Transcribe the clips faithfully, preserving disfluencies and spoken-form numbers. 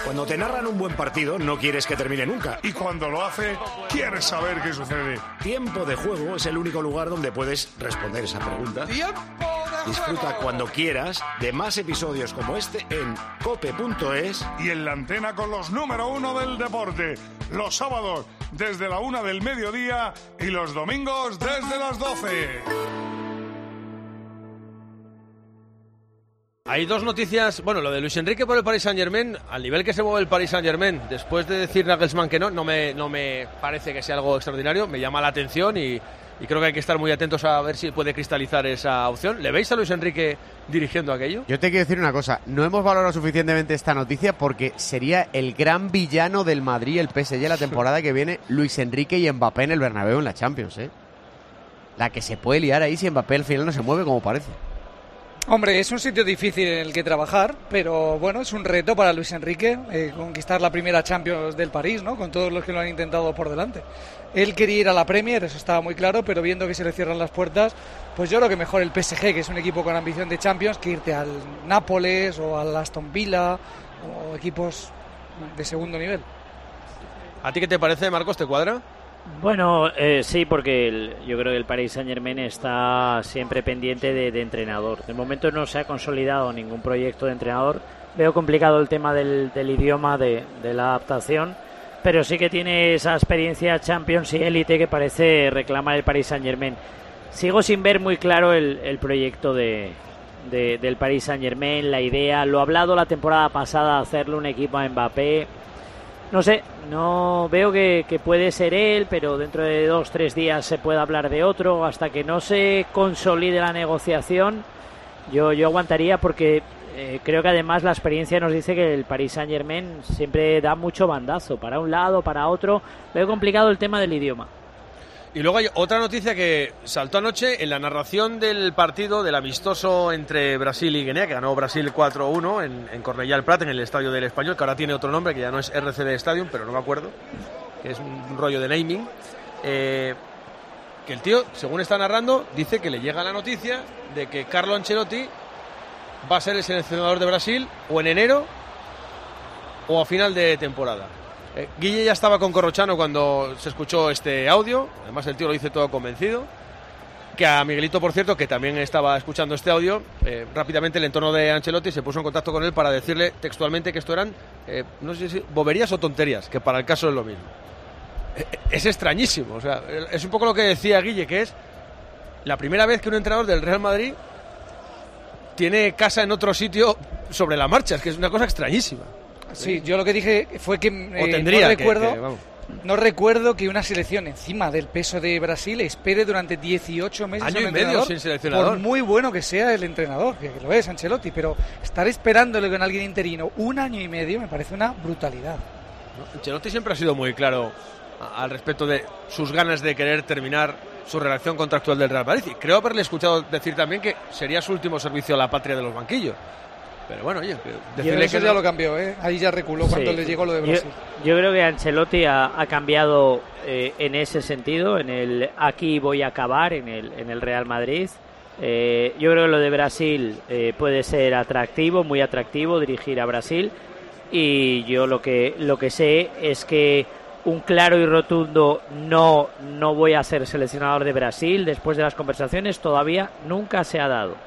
Cuando te narran un buen partido, no quieres que termine nunca. Y cuando lo hace, quieres saber qué sucede. Tiempo de Juego es el único lugar donde puedes responder esa pregunta. ¡Tiempo de Disfruta juego! cuando quieras de más episodios como este en cope punto es. Y en la antena con los número uno del deporte. Los sábados desde la una del mediodía y los domingos desde las doce. Hay dos noticias, bueno, lo de Luis Enrique por el Paris Saint-Germain, al nivel que se mueve el Paris Saint-Germain, después de decir Nagelsmann que no, no me, no me parece que sea algo extraordinario, me llama la atención y, y creo que hay que estar muy atentos a ver si puede cristalizar esa opción. ¿Le veis a Luis Enrique dirigiendo aquello? Yo te quiero decir una cosa, no hemos valorado suficientemente esta noticia porque sería el gran villano del Madrid, el P S G, la temporada que viene, Luis Enrique y Mbappé en el Bernabéu en la Champions, ¿eh? La que se puede liar ahí si Mbappé al final no se mueve como parece. Hombre, es un sitio difícil en el que trabajar, pero bueno, es un reto para Luis Enrique eh, conquistar la primera Champions del París, ¿no? Con todos los que lo han intentado por delante. Él quería ir a la Premier, eso estaba muy claro, pero viendo que se le cierran las puertas, pues yo creo que mejor el P S G, que es un equipo con ambición de Champions, que irte al Nápoles o al Aston Villa o equipos de segundo nivel. ¿A ti qué te parece, Marcos? ¿Te cuadra? Bueno, eh, sí, porque el, yo creo que el Paris Saint-Germain está siempre pendiente de, de entrenador. De momento no se ha consolidado ningún proyecto de entrenador. Veo complicado el tema del, del idioma, de, de la adaptación, pero sí que tiene esa experiencia Champions y élite que parece reclamar el Paris Saint-Germain. Sigo sin ver muy claro el, el proyecto de, de, del Paris Saint-Germain, la idea. Lo ha hablado la temporada pasada, hacerle un equipo a Mbappé. No sé, no veo que, que puede ser él, pero dentro de dos, tres días se puede hablar de otro. Hasta que no se consolide la negociación, yo, yo aguantaría porque eh, creo que además la experiencia nos dice que el Paris Saint-Germain siempre da mucho bandazo, para un lado, para otro. Veo complicado el tema del idioma. Y luego hay otra noticia que saltó anoche en la narración del partido del amistoso entre Brasil y Guinea, que ganó Brasil cuatro uno en, en Cornellà el Prat, en el Estadio del Español, que ahora tiene otro nombre, que ya no es R C D Stadium, pero no me acuerdo, que es un rollo de naming. Eh, que el tío, según está narrando, dice que le llega la noticia de que Carlo Ancelotti va a ser el seleccionador de Brasil o en enero o a final de temporada. Eh, Guille ya estaba con Corrochano cuando se escuchó este audio, además el tío lo dice todo convencido, que a Miguelito, por cierto, que también estaba escuchando este audio, eh, rápidamente el entorno de Ancelotti se puso en contacto con él para decirle textualmente que esto eran, eh, no sé si boberías o tonterías, que para el caso es lo mismo. Eh, es extrañísimo, o sea, es un poco lo que decía Guille, que es la primera vez que un entrenador del Real Madrid tiene casa en otro sitio sobre la marcha, es que es una cosa extrañísima. Sí, yo lo que dije fue que eh, o tendría no recuerdo que, que, vamos. no recuerdo que una selección encima del peso de Brasil espere durante dieciocho meses año a un y entrenador, medio sin seleccionador, por muy bueno que sea el entrenador, que lo es Ancelotti, pero estar esperándole con alguien interino un año y medio me parece una brutalidad. ¿No? Ancelotti siempre ha sido muy claro a, al respecto de sus ganas de querer terminar su relación contractual del Real Madrid, y creo haberle escuchado decir también que sería su último servicio a la patria de los banquillos. Pero bueno, oye, decirle eso que ya no... lo cambió, ¿eh? Ahí ya reculó cuando Sí. le llegó lo de Brasil. Yo, yo creo que Ancelotti ha, ha cambiado eh, en ese sentido, en el aquí voy a acabar, en el, en el Real Madrid. Eh, yo creo que lo de Brasil eh, puede ser atractivo, muy atractivo, dirigir a Brasil. Y yo lo que, lo que sé es que un claro y rotundo no, no voy a ser seleccionador de Brasil después de las conversaciones todavía nunca se ha dado.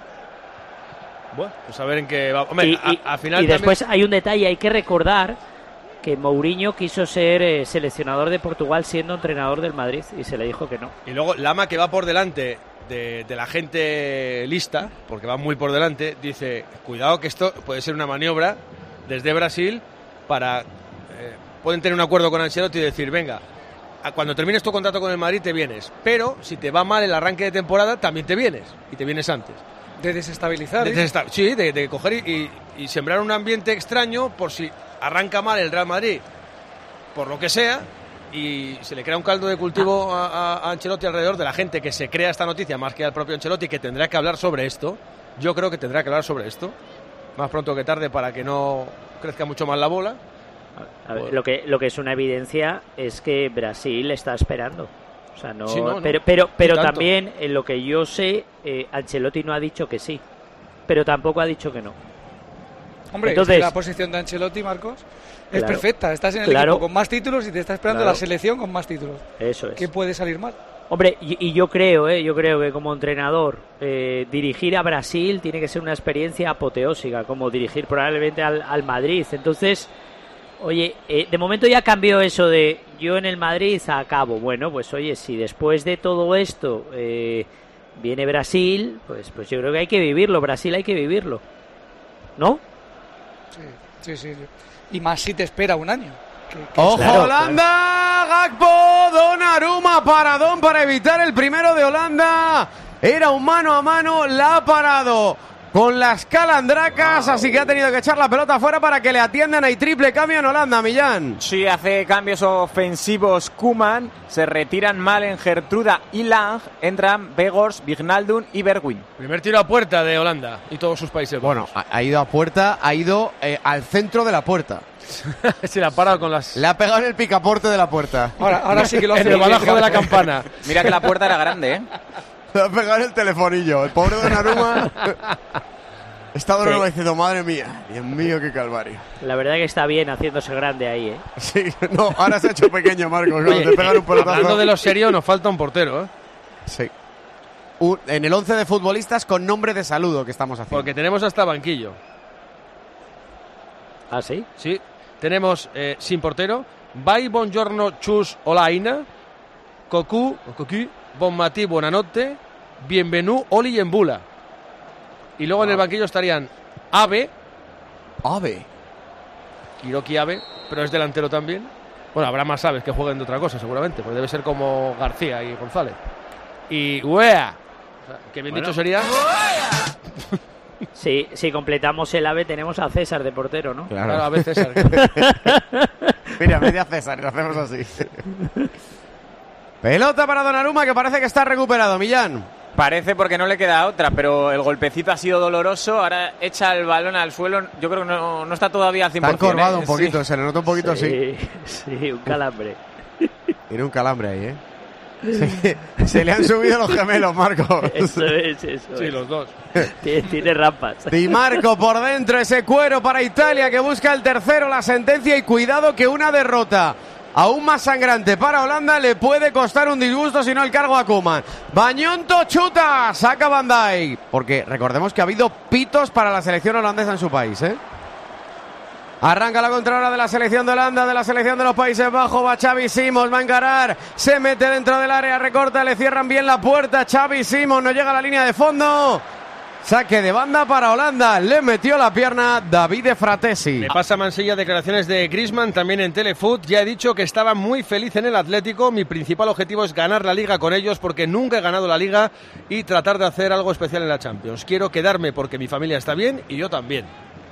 Bueno, pues a ver en qué va. Hombre, y, a, y, a final y después también... hay un detalle, hay que recordar que Mourinho quiso ser eh, seleccionador de Portugal siendo entrenador del Madrid y se le dijo que no. Y luego Lama, que va por delante de, de la gente lista, porque va muy por delante, dice, cuidado que esto puede ser una maniobra desde Brasil para... Eh, pueden tener un acuerdo con Ancelotti y decir, venga, cuando termines tu contrato con el Madrid te vienes, pero si te va mal el arranque de temporada también te vienes, y te vienes antes. De desestabilizar. De desesta- sí, de, de coger y, y, y sembrar un ambiente extraño por si arranca mal el Real Madrid, por lo que sea, y se le crea un caldo de cultivo a, a Ancelotti alrededor de la gente que se crea esta noticia, más que al propio Ancelotti, que tendrá que hablar sobre esto. Yo creo que tendrá que hablar sobre esto, más pronto que tarde, para que no crezca mucho más la bola. A ver, lo que lo que es una evidencia es que Brasil está esperando. O sea, no, sí, no, no. pero pero pero tanto. también en lo que yo sé, eh, Ancelotti no ha dicho que sí, pero tampoco ha dicho que no. Hombre, Entonces, es que la posición de Ancelotti, Marcos, es claro, perfecta. Estás en el claro, equipo con más títulos y te está esperando claro, la selección con más títulos. Eso es. ¿Qué puede salir mal? Hombre, y, y yo creo, eh, yo creo que como entrenador eh, dirigir a Brasil tiene que ser una experiencia apoteósica, como dirigir probablemente al, al Madrid. Entonces, oye, eh, de momento ya cambió eso de yo en el Madrid acabo. Bueno, pues oye, si después de todo esto eh, viene Brasil, pues, pues yo creo que hay que vivirlo. Brasil hay que vivirlo, ¿no? Sí, sí, sí. sí. Y más si te espera un año. Que, que ¡Ojo, Claro, Holanda! Gakpo, Donnarumma, paradón para evitar el primero de Holanda. Era un mano a mano, la ha parado con las calandracas, así que ha tenido que echar la pelota afuera para que le atiendan. Hay triple cambio en Holanda, Millán. Sí, hace cambios ofensivos Koeman, se retiran Malen, Gertruda y Lang, entran Weghorst, Wijnaldum y Bergwijn. Primer tiro a puerta de Holanda y todos sus países. Bueno, ha, ha ido a puerta, ha ido eh, al centro de la puerta. Se la ha parado con las... Le ha pegado en el picaporte de la puerta. Ahora, ahora sí que lo hace en el bien, balajo de la Gakpo. campana. Mira que la puerta era grande, ¿eh? Le ha pegado en el telefonillo. El pobre Donnarumma está Donnarumma Sí. diciendo, madre mía, Dios mío, qué calvario. La verdad que está bien haciéndose grande ahí, ¿eh? Sí, no, ahora se ha hecho pequeño, Marcos. Cuando Oye, te pegan un pelotazo. hablando de lo serio, nos falta un portero, ¿eh? Sí. Un- en el once de futbolistas con nombre de saludo que estamos haciendo. Porque tenemos hasta banquillo. ¿Ah, sí? Sí, tenemos eh, sin portero Bai, Buongiorno, Chus, Olaina, Cocu, o Cocu, Bonmatí, Buonanotte, Bienvenú, Oli y Embula. Y luego en el banquillo estarían Abe, Ave. Hiroki Abe, pero es delantero también. Bueno, habrá más aves que jueguen de otra cosa, seguramente, pues debe ser como García y González. Y Uea, o sea, que bien Bueno. dicho sería. Sí, si completamos el AVE tenemos a César de portero, ¿no? Claro. Claro, a veces. Mira, media César y lo hacemos así. Pelota para Donnarumma que parece que está recuperado, Millán. Parece porque no le queda otra, pero el golpecito ha sido doloroso. Ahora echa el balón al suelo. Yo creo que no, no está todavía al cien por Está ciento. encorvado ¿eh? un poquito, Sí. se le nota un poquito así. Sí, sí, un calambre. Tiene un calambre ahí, ¿eh? Se, se le han subido los gemelos, Marcos. Eso es, eso Sí, es. los dos. Tiene, tiene rampas. Di Marco por dentro, ese cuero para Italia que busca el tercero, la sentencia, y cuidado que una derrota aún más sangrante para Holanda le puede costar un disgusto, si no el cargo a Koeman. Bañonto chuta, saca Van Dijk, porque recordemos que ha habido pitos para la selección holandesa en su país, ¿eh? Arranca la contraria de la selección de Holanda, de la selección de los Países Bajos. Va Xavi Simons, va a encarar, se mete dentro del área, recorta, le cierran bien la puerta. Xavi Simons no llega a la línea de fondo. Saque de banda para Holanda, le metió la pierna Davide Fratesi. Le pasa a Mansilla declaraciones de Griezmann también en Telefoot. Ya he dicho que estaba muy feliz en el Atlético. Mi principal objetivo es ganar la Liga con ellos porque nunca he ganado la Liga y tratar de hacer algo especial en la Champions. Quiero quedarme porque mi familia está bien y yo también.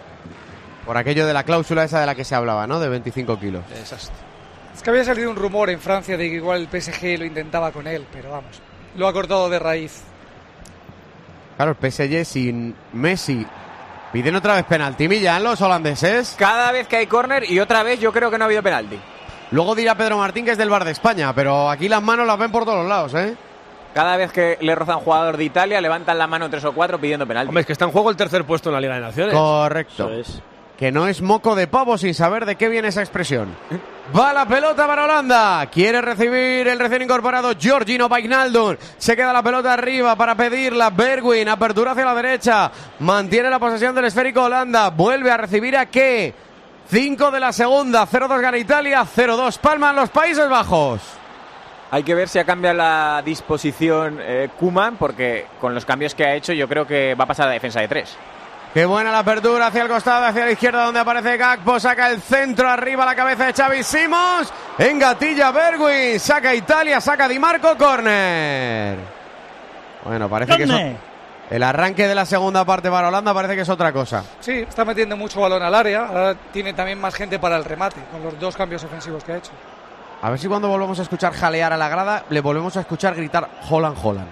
Por aquello de la cláusula esa de la que se hablaba, ¿no? De veinticinco kilos. Exacto. Es que había salido un rumor en Francia de que igual el P S G lo intentaba con él, pero vamos, lo ha cortado de raíz. Claro, el P S G sin Messi. Piden otra vez penalti, Millán, los holandeses. Cada vez que hay córner y otra vez yo creo que no ha habido penalti. Luego dirá Pedro Martín que es del Bar de España, pero aquí las manos las ven por todos los lados, ¿eh? Cada vez que le rozan jugador de Italia levantan la mano tres o cuatro pidiendo penalti. Hombre, es que está en juego el tercer puesto en la Liga de Naciones. Correcto. Eso es. Que no es moco de pavo sin saber de qué viene esa expresión. Va la pelota para Holanda. Quiere recibir el recién incorporado Georgino Wijnaldum. Se queda la pelota arriba para pedirla. Bergwijn, apertura hacia la derecha. Mantiene la posesión del esférico Holanda. Vuelve a recibir a qué. cinco de la segunda. cero dos gana Italia. cero dos palman los Países Bajos. Hay que ver si ha cambiado la disposición eh, Koeman, porque con los cambios que ha hecho yo creo que va a pasar a defensa de tres. Qué buena la apertura hacia el costado, hacia la izquierda donde aparece Gakpo, saca el centro arriba la cabeza de Xavi Simons, engatilla Bergwijn, saca Italia, saca Di Marco, córner. Bueno, parece que eso, el arranque de la segunda parte para Holanda parece que es otra cosa. Sí, está metiendo mucho balón al área, ahora tiene también más gente para el remate, con los dos cambios ofensivos que ha hecho. A ver si cuando volvemos a escuchar jalear a la grada, le volvemos a escuchar gritar Holland, Holland.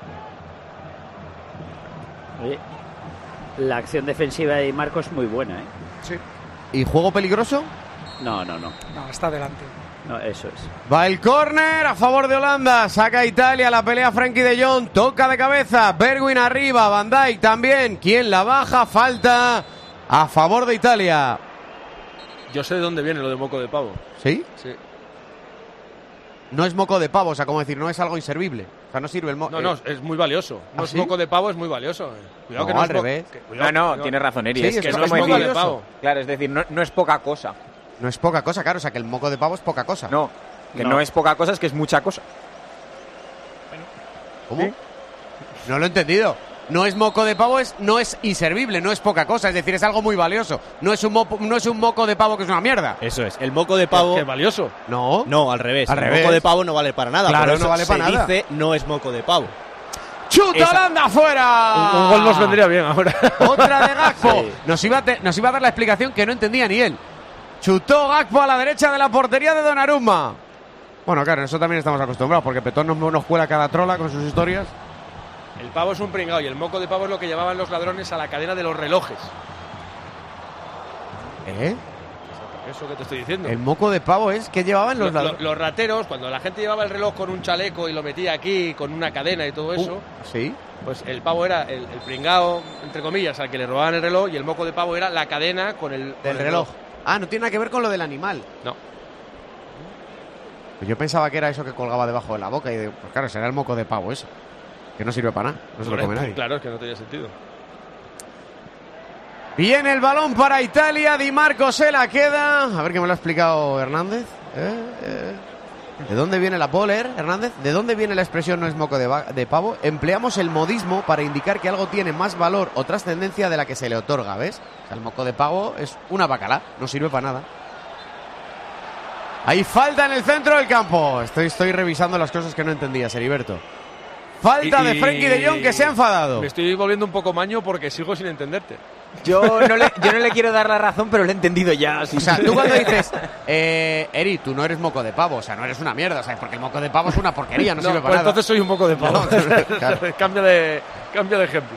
Oye, la acción defensiva de Di Marco es muy buena, ¿eh? Sí, ¿Y juego peligroso? No, no, no. no, está delante. No, eso es. Va el córner a favor de Holanda, saca Italia, la pelea Frenkie de Jong, toca de cabeza, Bergwijn arriba, Van Dijk también, ¿quién la baja? Falta a favor de Italia. Yo sé de dónde viene lo de moco de pavo. ¿Sí? Sí. No es moco de pavo, o sea, como decir, no es algo inservible. O sea, no sirve el moco. No, no, es muy valioso. No ¿Ah, es sí? moco de pavo, es muy valioso. Cuidado No, que no al es mo- revés. que- cuidado, No, no, cuidado. tienes razón, Eri. Sí, es es que que es no es como moco decir- de pavo. Claro, es decir, no, no es poca cosa. No es poca cosa, claro. O sea, que el moco de pavo es poca cosa. No, que no, No. es poca cosa, es que es mucha cosa. ¿Cómo? ¿Sí? No lo he entendido. No es moco de pavo, es, no es inservible, no es poca cosa. Es decir, es algo muy valioso. No es un, mo- no es un moco de pavo que es una mierda. Eso es. El moco de pavo. Que es valioso. No. No, al revés. Al el revés. moco de pavo no vale para nada. Claro, por no eso vale para se nada. dice no es moco de pavo. ¡Chuta Esa- Holanda fuera! Un, un gol nos vendría bien ahora. Otra de Gakpo. Sí. Nos, iba a te- nos iba a dar la explicación que no entendía ni él. Chutó Gakpo a la derecha de la portería de Donnarumma. Bueno, claro, en eso también estamos acostumbrados, porque Petón nos, nos cuela cada trola con sus historias. El pavo es un pringao y el moco de pavo es lo que llevaban los ladrones a la cadena de los relojes. ¿Eh? Eso que te estoy diciendo. El moco de pavo es que llevaban los Lo- lo- ladrones. los rateros, cuando la gente llevaba el reloj con un chaleco y lo metía aquí, con una cadena y todo eso, Sí. pues el pavo era el, el pringao, entre comillas, al que le robaban el reloj, y el moco de pavo era la cadena con el, con Del el reloj. Ah, no tiene nada que ver con lo del animal. No. Pues yo pensaba que era eso que colgaba debajo de la boca y de, pues claro, será el moco de pavo eso. Que no sirve para nada, no se lo come nadie. Claro, es que no tenía sentido. Viene el balón para Italia, Di Marco se la queda. A ver que me lo ha explicado Hernández. ¿Eh? ¿Eh? ¿De dónde viene la poler, Hernández? ¿De dónde viene la expresión no es moco de, va- de pavo? Empleamos el modismo para indicar que algo tiene más valor o trascendencia de la que se le otorga, ¿ves? O sea, el moco de pavo es una bacalá, no sirve para nada. Hay falta en el centro del campo. Estoy, estoy revisando las cosas que no entendía, Heriberto. Falta Y- de Frenkie de Jong que se ha enfadado. Me estoy volviendo un poco maño porque sigo sin entenderte. Yo no, le, yo no le quiero dar la razón, pero lo he entendido ya. sí. O sea, tú cuando dices, eh, Eri, tú no eres moco de pavo, o sea, no eres una mierda, ¿sabes? Porque el moco de pavo es una porquería, no, No, sirve pues para nada. entonces soy un poco de pavo. No, claro. cambia, de, cambia de ejemplo.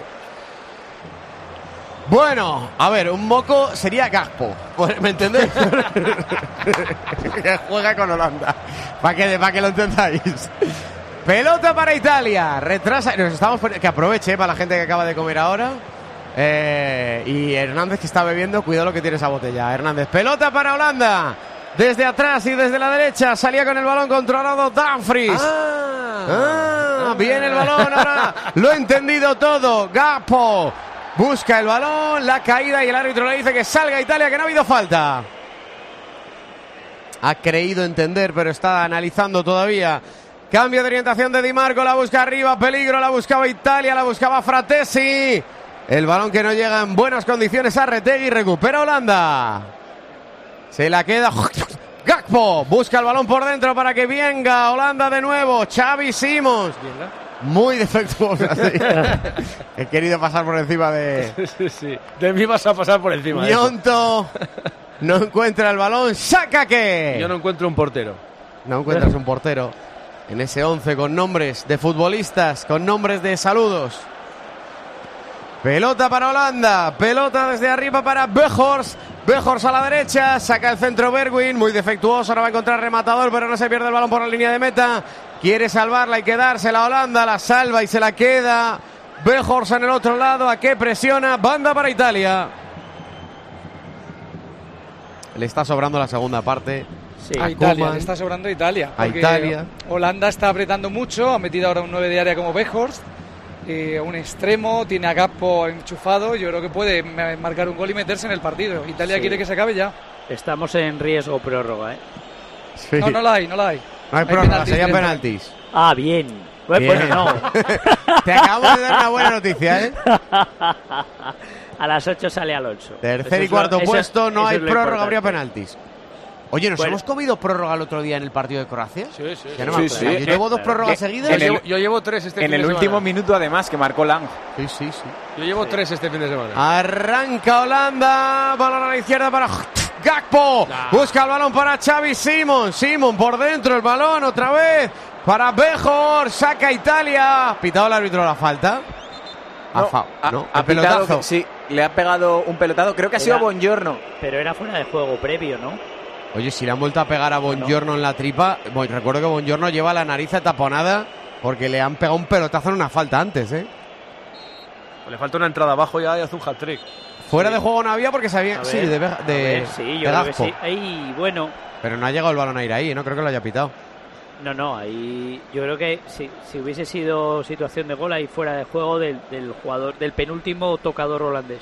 Bueno, a ver, un moco sería Gakpo, ¿me entendéis? Que juega con Holanda, para que, para que lo entendáis. Pelota para Italia, retrasa, nos estamos poni- que aproveche eh, para la gente que acaba de comer ahora. Eh, y Hernández que está bebiendo, cuidado lo que tiene esa botella. Hernández, pelota para Holanda. Desde atrás y desde la derecha salía con el balón controlado Dumfries. Ah, viene el balón ahora. Lo he entendido todo. Gakpo busca el balón, la caída y el árbitro le dice que salga Italia, que no ha habido falta. Ha creído entender, pero está analizando todavía. Cambio de orientación de Di Marco, la busca arriba, peligro, la buscaba Italia, la buscaba Fratesi. El balón que no llega en buenas condiciones a Retegui, recupera Holanda. Se la queda Gakpo, busca el balón por dentro para que venga Holanda de nuevo. Xavi Simons. Muy defectuosa, sí. He querido pasar por encima de Sí, sí. De mí vas a pasar por encima. de eso. Ñonto. No encuentra el balón, saca que. Yo no encuentro un portero. No encuentras un portero en ese once con nombres de futbolistas, con nombres de saludos. Pelota para Holanda, pelota desde arriba para Weghorst. Weghorst a la derecha, saca el centro Bergwijn, muy defectuoso, ahora va a encontrar rematador, pero no se pierde el balón por la línea de meta. Quiere salvarla y quedársela a Holanda, la salva y se la queda. Weghorst en el otro lado, ¿a qué presiona? Banda para Italia. Le está sobrando la segunda parte. Sí. A Italia, Koeman. le está sobrando a Italia. A porque Italia. Holanda está apretando mucho, ha metido ahora un nueve de área como Weghorst, eh, un extremo, tiene a Gakpo enchufado, yo creo que puede ma- marcar un gol y meterse en el partido. Italia Sí. quiere que se acabe ya. Estamos en riesgo prórroga, ¿eh? Sí. No, no la hay, no la hay. No hay Hay prórroga, penaltis serían directos. penaltis. Ah, bien. Bueno, Bien. bueno, no. Te acabamos de dar una buena noticia, ¿eh? A las ocho sale Alonso. Eso Tercer y es lo- cuarto eso- puesto, no eso hay es lo prórroga, habría importante. penaltis. Oye, ¿nos Bueno. hemos comido prórroga el otro día en el partido de Croacia? Sí, sí. Ya no Sí, me sí. acuerdo. Yo llevo dos Eh, prórrogas eh, seguidas. en Yo, el- llevo, yo llevo tres este En fin el de último semana. minuto, además, que marcó Lang. Sí, sí, sí. Yo llevo tres este fin de semana. Arranca Holanda, balón a la izquierda para Gakpo. Nah. Busca el balón para Xavi Simons. Simons por dentro, el balón otra vez para Weghorst. Saca Italia. Pitado el árbitro la falta. A No, fa- ha- no, ha el pitado pelotazo. que- sí, le ha pegado un pelotado. Creo que ha sido Era- Buongiorno. Pero era fuera de juego previo, ¿no? Oye, si le han vuelto a pegar a Buongiorno en la tripa, bueno, recuerdo que Buongiorno lleva la nariz ataponada porque le han pegado un pelotazo en una falta antes, ¿eh? Le falta una entrada abajo ya y hace un hat-trick. Fuera Sí. de juego no había porque sabía. A Sí, ver, de, Be- a de, ver, sí, de yo creo que Gakpo. sí. Ahí, bueno, Pero no ha llegado el balón a ir ahí, no creo que lo haya pitado. no, no, ahí yo creo que si, si hubiese sido situación de gol ahí fuera de juego del, del jugador, del penúltimo tocador holandés.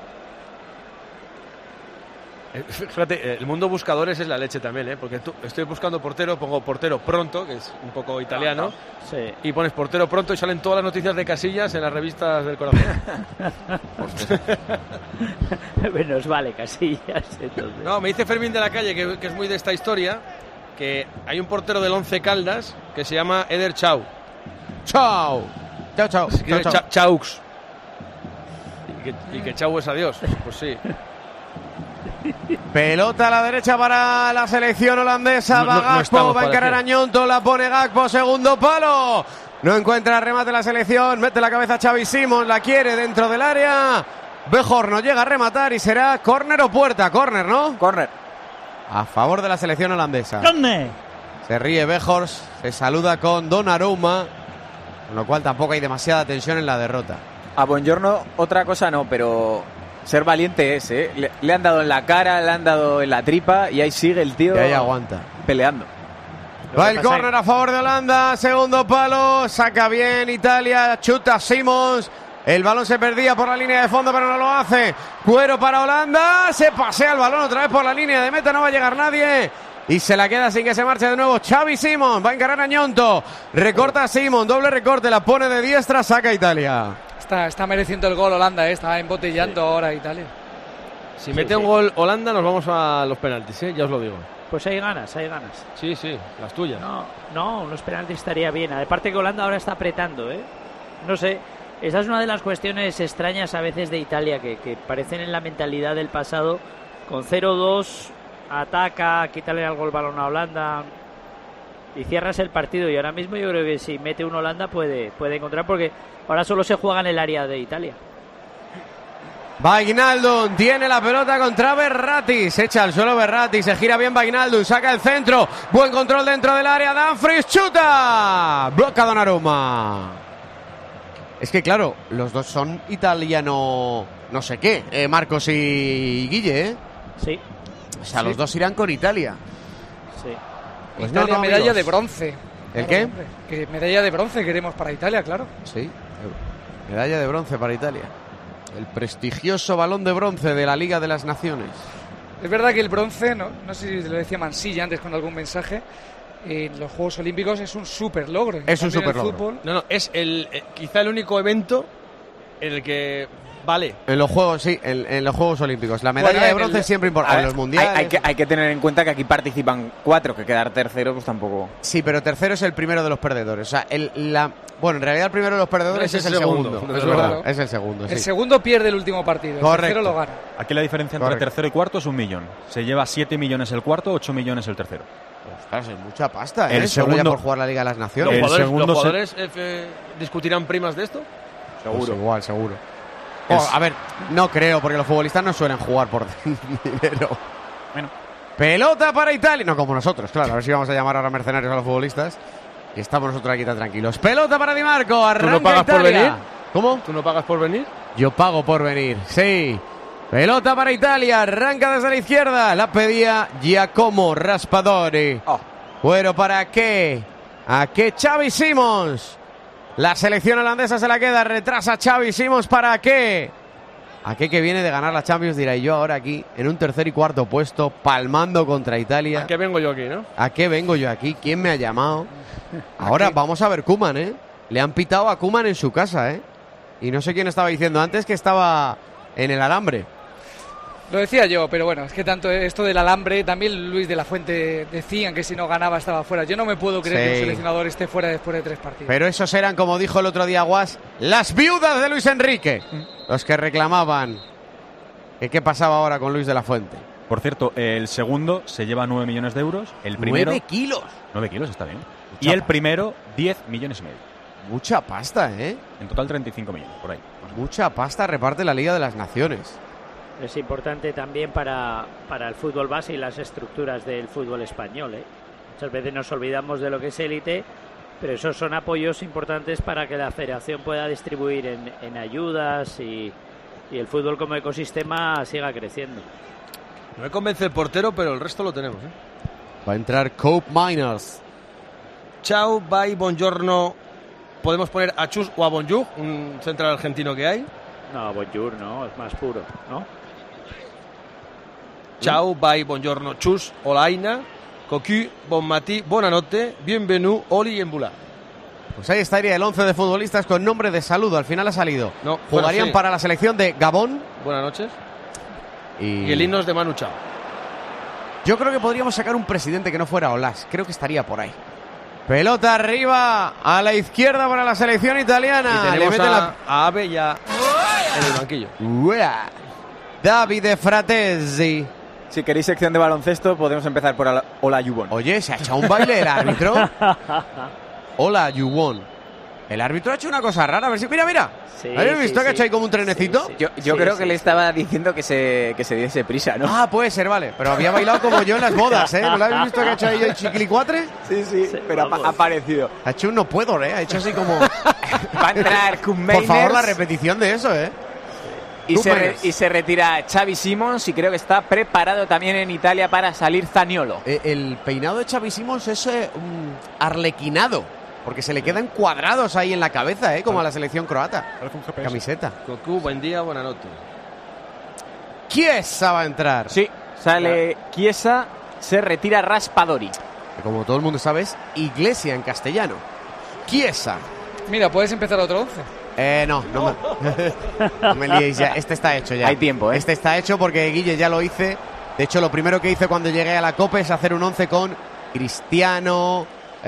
Eh, Fíjate, el mundo buscadores es la leche también, ¿eh? Porque tú, estoy buscando portero, pongo portero pronto, que es un poco italiano, Sí. y pones portero pronto y salen todas las noticias de Casillas en las revistas del corazón. Menos vale, Casillas, entonces. No, me dice Fermín de la Calle, que, que es muy de esta historia, que hay un portero del Once Caldas que se llama Eder Chau. ¡Chao! Chao, chao. Que chao, es chao. Cha- Chaux. Y que, y que Chau es adiós. Pues sí. Pelota a la derecha para la selección holandesa. No- no- Va no Gakpo, estamos va a encarar a parecidos. Ñonto, la pone Gakpo, segundo palo. No encuentra remate la selección, mete la cabeza Xavi Simons, la quiere dentro del área. Bejor no llega a rematar y será córner o puerta. Córner, ¿no? Corner. A favor de la selección holandesa. Se ríe Bejors, se saluda con Donnarumma, con lo cual tampoco hay demasiada tensión en la derrota. A Buongiorno otra cosa no, pero ser valiente es, ¿eh? Le, le han dado en la cara, le han dado en la tripa y ahí sigue el tío Y ahí aguanta. peleando. Va que el pasa córner a favor de Holanda, segundo palo, saca bien Italia, chuta Simons, el balón se perdía por la línea de fondo pero no lo hace, Cuero para Holanda, se pasea el balón otra vez por la línea de meta, no va a llegar nadie y se la queda sin que se marche de nuevo Xavi Simons, va a encarar a Ñonto, recorta a Simons, doble recorte, la pone de diestra, saca Italia. Está, está mereciendo el gol Holanda, ¿eh? Está embotellando ahora Italia. Si mete un gol Holanda, nos vamos a los penaltis, ¿eh? Ya os lo digo. Pues hay ganas, hay ganas. Sí, sí, las tuyas. No, no, unos penaltis estaría bien. Aparte que Holanda ahora está apretando, ¿eh? No sé, esa es una de las cuestiones extrañas a veces de Italia, que, que parecen en la mentalidad del pasado. Con cero dos, ataca, quítale algo el balón a Holanda y cierras el partido. Y ahora mismo yo creo que si mete un Holanda puede, puede encontrar, porque ahora solo se juega en el área de Italia. Wijnaldum tiene la pelota contra Verratti, se echa al suelo Verratti, se gira bien Wijnaldum, saca el centro, buen control dentro del área, Dumfries chuta, bloca Donnarumma. Es que claro, los dos son italiano, no sé qué, eh, Marcos y Guille, ¿eh? Sí, O sea, Sí. los dos irán con Italia. sí. Pues no, Italia, no, medalla amigos. de bronce. ¿El Claro, qué? hombre, que medalla de bronce queremos para Italia, claro. Sí, medalla de bronce para Italia. El prestigioso balón de bronce de la Liga de las Naciones. Es verdad que el bronce, no, no sé si lo decía Mansilla antes con algún mensaje, en los Juegos Olímpicos es un súper logro. En Es un cambio, en el superlogro. fútbol, No, no, es el eh, quizá el único evento en el que vale. En los Juegos, sí, en, en los Juegos Olímpicos. La medalla Bueno, de en bronce el- siempre A importa. En ver, los mundiales. Hay, hay que, hay que tener en cuenta que aquí participan cuatro, que quedar tercero pues tampoco. Sí, pero tercero es el primero de los perdedores. O sea, el, la... bueno, en realidad el primero de los perdedores Es es, el el segundo, segundo. desde Es luego. verdad, es el segundo. el Sí. segundo pierde el último partido, el Correcto. tercero lo gana. Aquí la diferencia entre Correcto. tercero y cuarto es un millón. Se lleva siete millones el cuarto, ocho millones el tercero. Ostras, es mucha pasta, ¿eh? El Solo ya segundo- por jugar la Liga de las ¿Los Naciones. El jugadores, segundo los se- jugadores eh, discutirán primas de esto? Pues igual, seguro. El- Oh, a ver, no creo, porque los futbolistas no suelen jugar por dinero. Bueno. Pelota para Italia. No como nosotros, claro. A ver si vamos a llamar ahora mercenarios a los futbolistas. Y estamos nosotros aquí tan tranquilos. Pelota para Di Marco. Arranca pagas por Italia. venir? ¿Cómo? ¿Tú no pagas por venir? Yo pago por venir, sí. Pelota para Italia, arranca desde la izquierda, la pedía Giacomo Raspadori. Oh. Cuero para qué, a qué Xavi Simons. La selección holandesa se la queda, retrasa Xavi Simons para qué. A qué que viene de ganar la Champions, dirá yo ahora aquí, en un tercer y cuarto puesto, palmando contra Italia. ¿A qué vengo yo aquí, no? ¿A qué vengo yo aquí? ¿Quién me ha llamado? Ahora vamos a ver Koeman, ¿eh? Le han pitado a Koeman en su casa, ¿eh? Y no sé quién estaba diciendo antes que estaba en el alambre. Lo decía yo, pero bueno, es que tanto esto del alambre, también Luis de la Fuente decían que si no ganaba estaba fuera. Yo no me puedo creer Sí. que un seleccionador esté fuera después de tres partidos. Pero esos eran, como dijo el otro día Guas, las viudas de Luis Enrique. Los que reclamaban que qué pasaba ahora con Luis de la Fuente. Por cierto, el segundo se lleva nueve millones de euros. El primero. ¡Nueve kilos! nueve kilos, está bien. Mucha Y el pasta. primero, diez millones y medio. Mucha pasta, ¿eh? En total, treinta y cinco millones, por ahí. Mucha pasta reparte la Liga de las Naciones. Es importante también para, para el fútbol base y las estructuras del fútbol español, ¿eh? Muchas veces nos olvidamos de lo que es élite Pero esos son apoyos importantes para que la federación pueda distribuir en, en ayudas y, y el fútbol como ecosistema siga creciendo. No me convence el portero, pero el resto lo tenemos, ¿eh? Va a entrar Cope Miners. Chao, bye, buongiorno. Podemos poner a Chus o a Bonjour, un central argentino que hay. No, bonjour, no, es más puro, ¿no? Chao, bye, buongiorno, Chus, olaina, cocu, bon matí, buonanotte, bienvenue, oli y embula. Pues ahí estaría el once de futbolistas con nombre de saludo. Al final ha salido. No, Jugarían bueno, sí. para la selección de Gabón. Buenas noches. Y... y el himno es de Manu Chao. Yo creo que podríamos sacar un presidente que no fuera Olas. Creo que estaría por ahí. Pelota arriba, a la izquierda para la selección italiana. Y tenemos Le mete a, la... a Abe ya en el banquillo. Uea. Davide Fratesi. Si queréis sección de baloncesto, podemos empezar por Ala- Ola Yubon. Oye, ¿se ha echado un baile el árbitro? Hola, Yuwon. El árbitro ha hecho una cosa rara. A ver si... Mira, mira. Sí, ¿Habéis sí, visto que sí. ha hecho ahí como un trenecito? Sí, sí. Yo, yo Sí, creo sí, que le sí. estaba diciendo que se, que se diese prisa, ¿no? Ah, puede ser, vale. Pero había bailado como yo en las bodas, ¿eh? ¿No lo habéis visto que ha hecho ahí el chiquilicuatre? sí, sí, Sí, pero ha, vamos. ha aparecido. Ha hecho un no puedo, ¿eh? Ha hecho así como... Va a entrar Koen Por favor, la Meiners repetición de eso, ¿eh? y, se re- Meiners. y se retira Xavi Simons y creo que está preparado también en Italia para salir Zaniolo. Eh, el peinado de Xavi Simons es eh, un arlequinado. Porque se le quedan cuadrados ahí en la cabeza, ¿eh? Como a la selección croata. Parece un G P S. Camiseta. Cocu, buen día, buena noche. Chiesa va a entrar. Sí, sale Chiesa, se retira Raspadori. Que como todo el mundo sabe es Iglesia en castellano. Chiesa. Mira, puedes empezar otro once. Eh, no, no me, no me liéis ya. Este está hecho ya. Hay tiempo, ¿eh? Este está hecho porque Guille ya lo hice. De hecho, lo primero que hice cuando llegué a la Copa es hacer un once con Cristiano,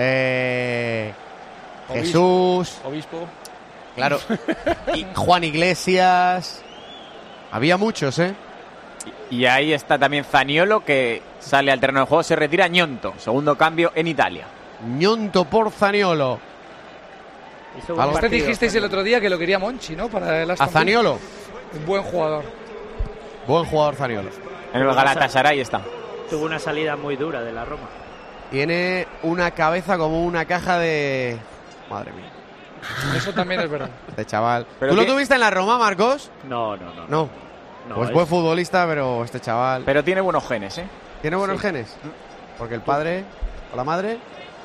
eh, Obispo. Jesús, Obispo. claro, y Juan Iglesias. Había muchos, ¿eh? Y ahí está también Zaniolo, que sale al terreno de juego, se retira Ñonto, segundo cambio en Italia. Ñonto por Zaniolo. Hizo buen Algo- Usted partido, dijisteis el Zaniolo. otro día que lo quería Monchi, ¿no? Para el A Aston Villa. Zaniolo. Un buen jugador. Buen jugador Zaniolo. En el Galatasaray está. Tuvo una salida muy dura de la Roma. Tiene una cabeza como una caja de... Madre mía, Eso también es verdad. este chaval. Pero ¿Tú lo que- tuviste en la Roma, Marcos? No, no, no. No. No, Pues es- buen futbolista, pero este chaval... Pero tiene buenos genes, ¿eh? ¿Tiene buenos Sí. genes? Porque el padre o la madre...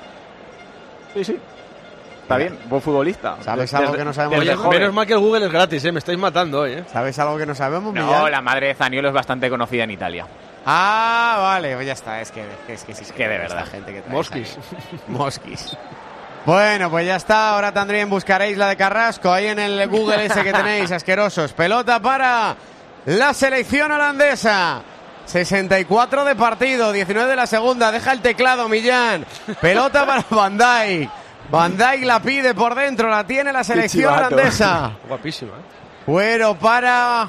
Sí, sí. Está bien, buen futbolista. ¿Sabes Desde- algo que no sabemos? desde Oye, joven. menos mal que el Google es gratis, ¿eh? Me estáis matando hoy, ¿eh? ¿Sabes algo que no sabemos, No, Millán? la madre de Zaniolo es bastante conocida en Italia. Ah, vale, pues ya está. Es que, es que, sí, Es que de esta verdad. gente que trae Mosquis. ahí. Mosquis. Bueno, pues ya está. Ahora también buscaréis la de Carrasco ahí en el Google ese que tenéis, asquerosos. Pelota para la selección holandesa. sesenta y cuatro de partido, diecinueve de la segunda. Deja el teclado, Millán. Pelota para Van Dijk. Van Dijk la pide por dentro, la tiene la selección chivato. holandesa. Guapísima, ¿eh? Bueno, para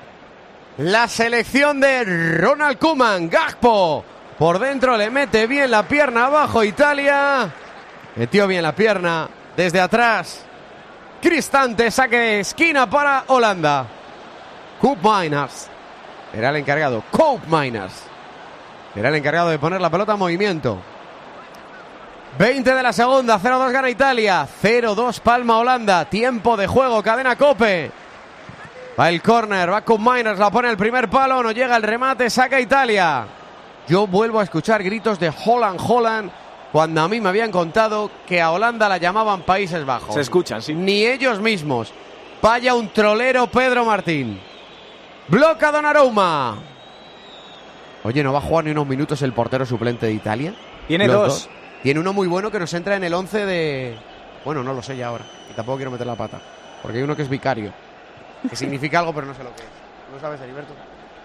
la selección de Ronald Koeman. Gakpo por dentro le mete bien la pierna abajo Italia. Metió bien la pierna desde atrás. Cristante, saque de esquina para Holanda. Koop Miners era el encargado. Koop Miners era el encargado de poner la pelota en movimiento. veinte de la segunda, cero dos gana Italia, cero dos palma Holanda. Tiempo de juego, cadena Cope. Va el córner, va con Miners, la pone el primer palo, no llega el remate, saca Italia. Yo vuelvo a escuchar gritos de Holland, Holland, cuando a mí me habían contado que a Holanda la llamaban Países Bajos. Se escuchan, sí. Ni ellos mismos. Vaya un trolero Pedro Martín. Bloca Donnarumma. Oye, ¿no va a jugar ni unos minutos el portero suplente de Italia? Tiene Los dos. Tiene uno muy bueno que nos entra en el once de... Bueno, no lo sé ya ahora. Y tampoco quiero meter la pata. Porque hay uno que es vicario. Que significa algo, pero no sé lo que es. ¿No sabes, Heriberto?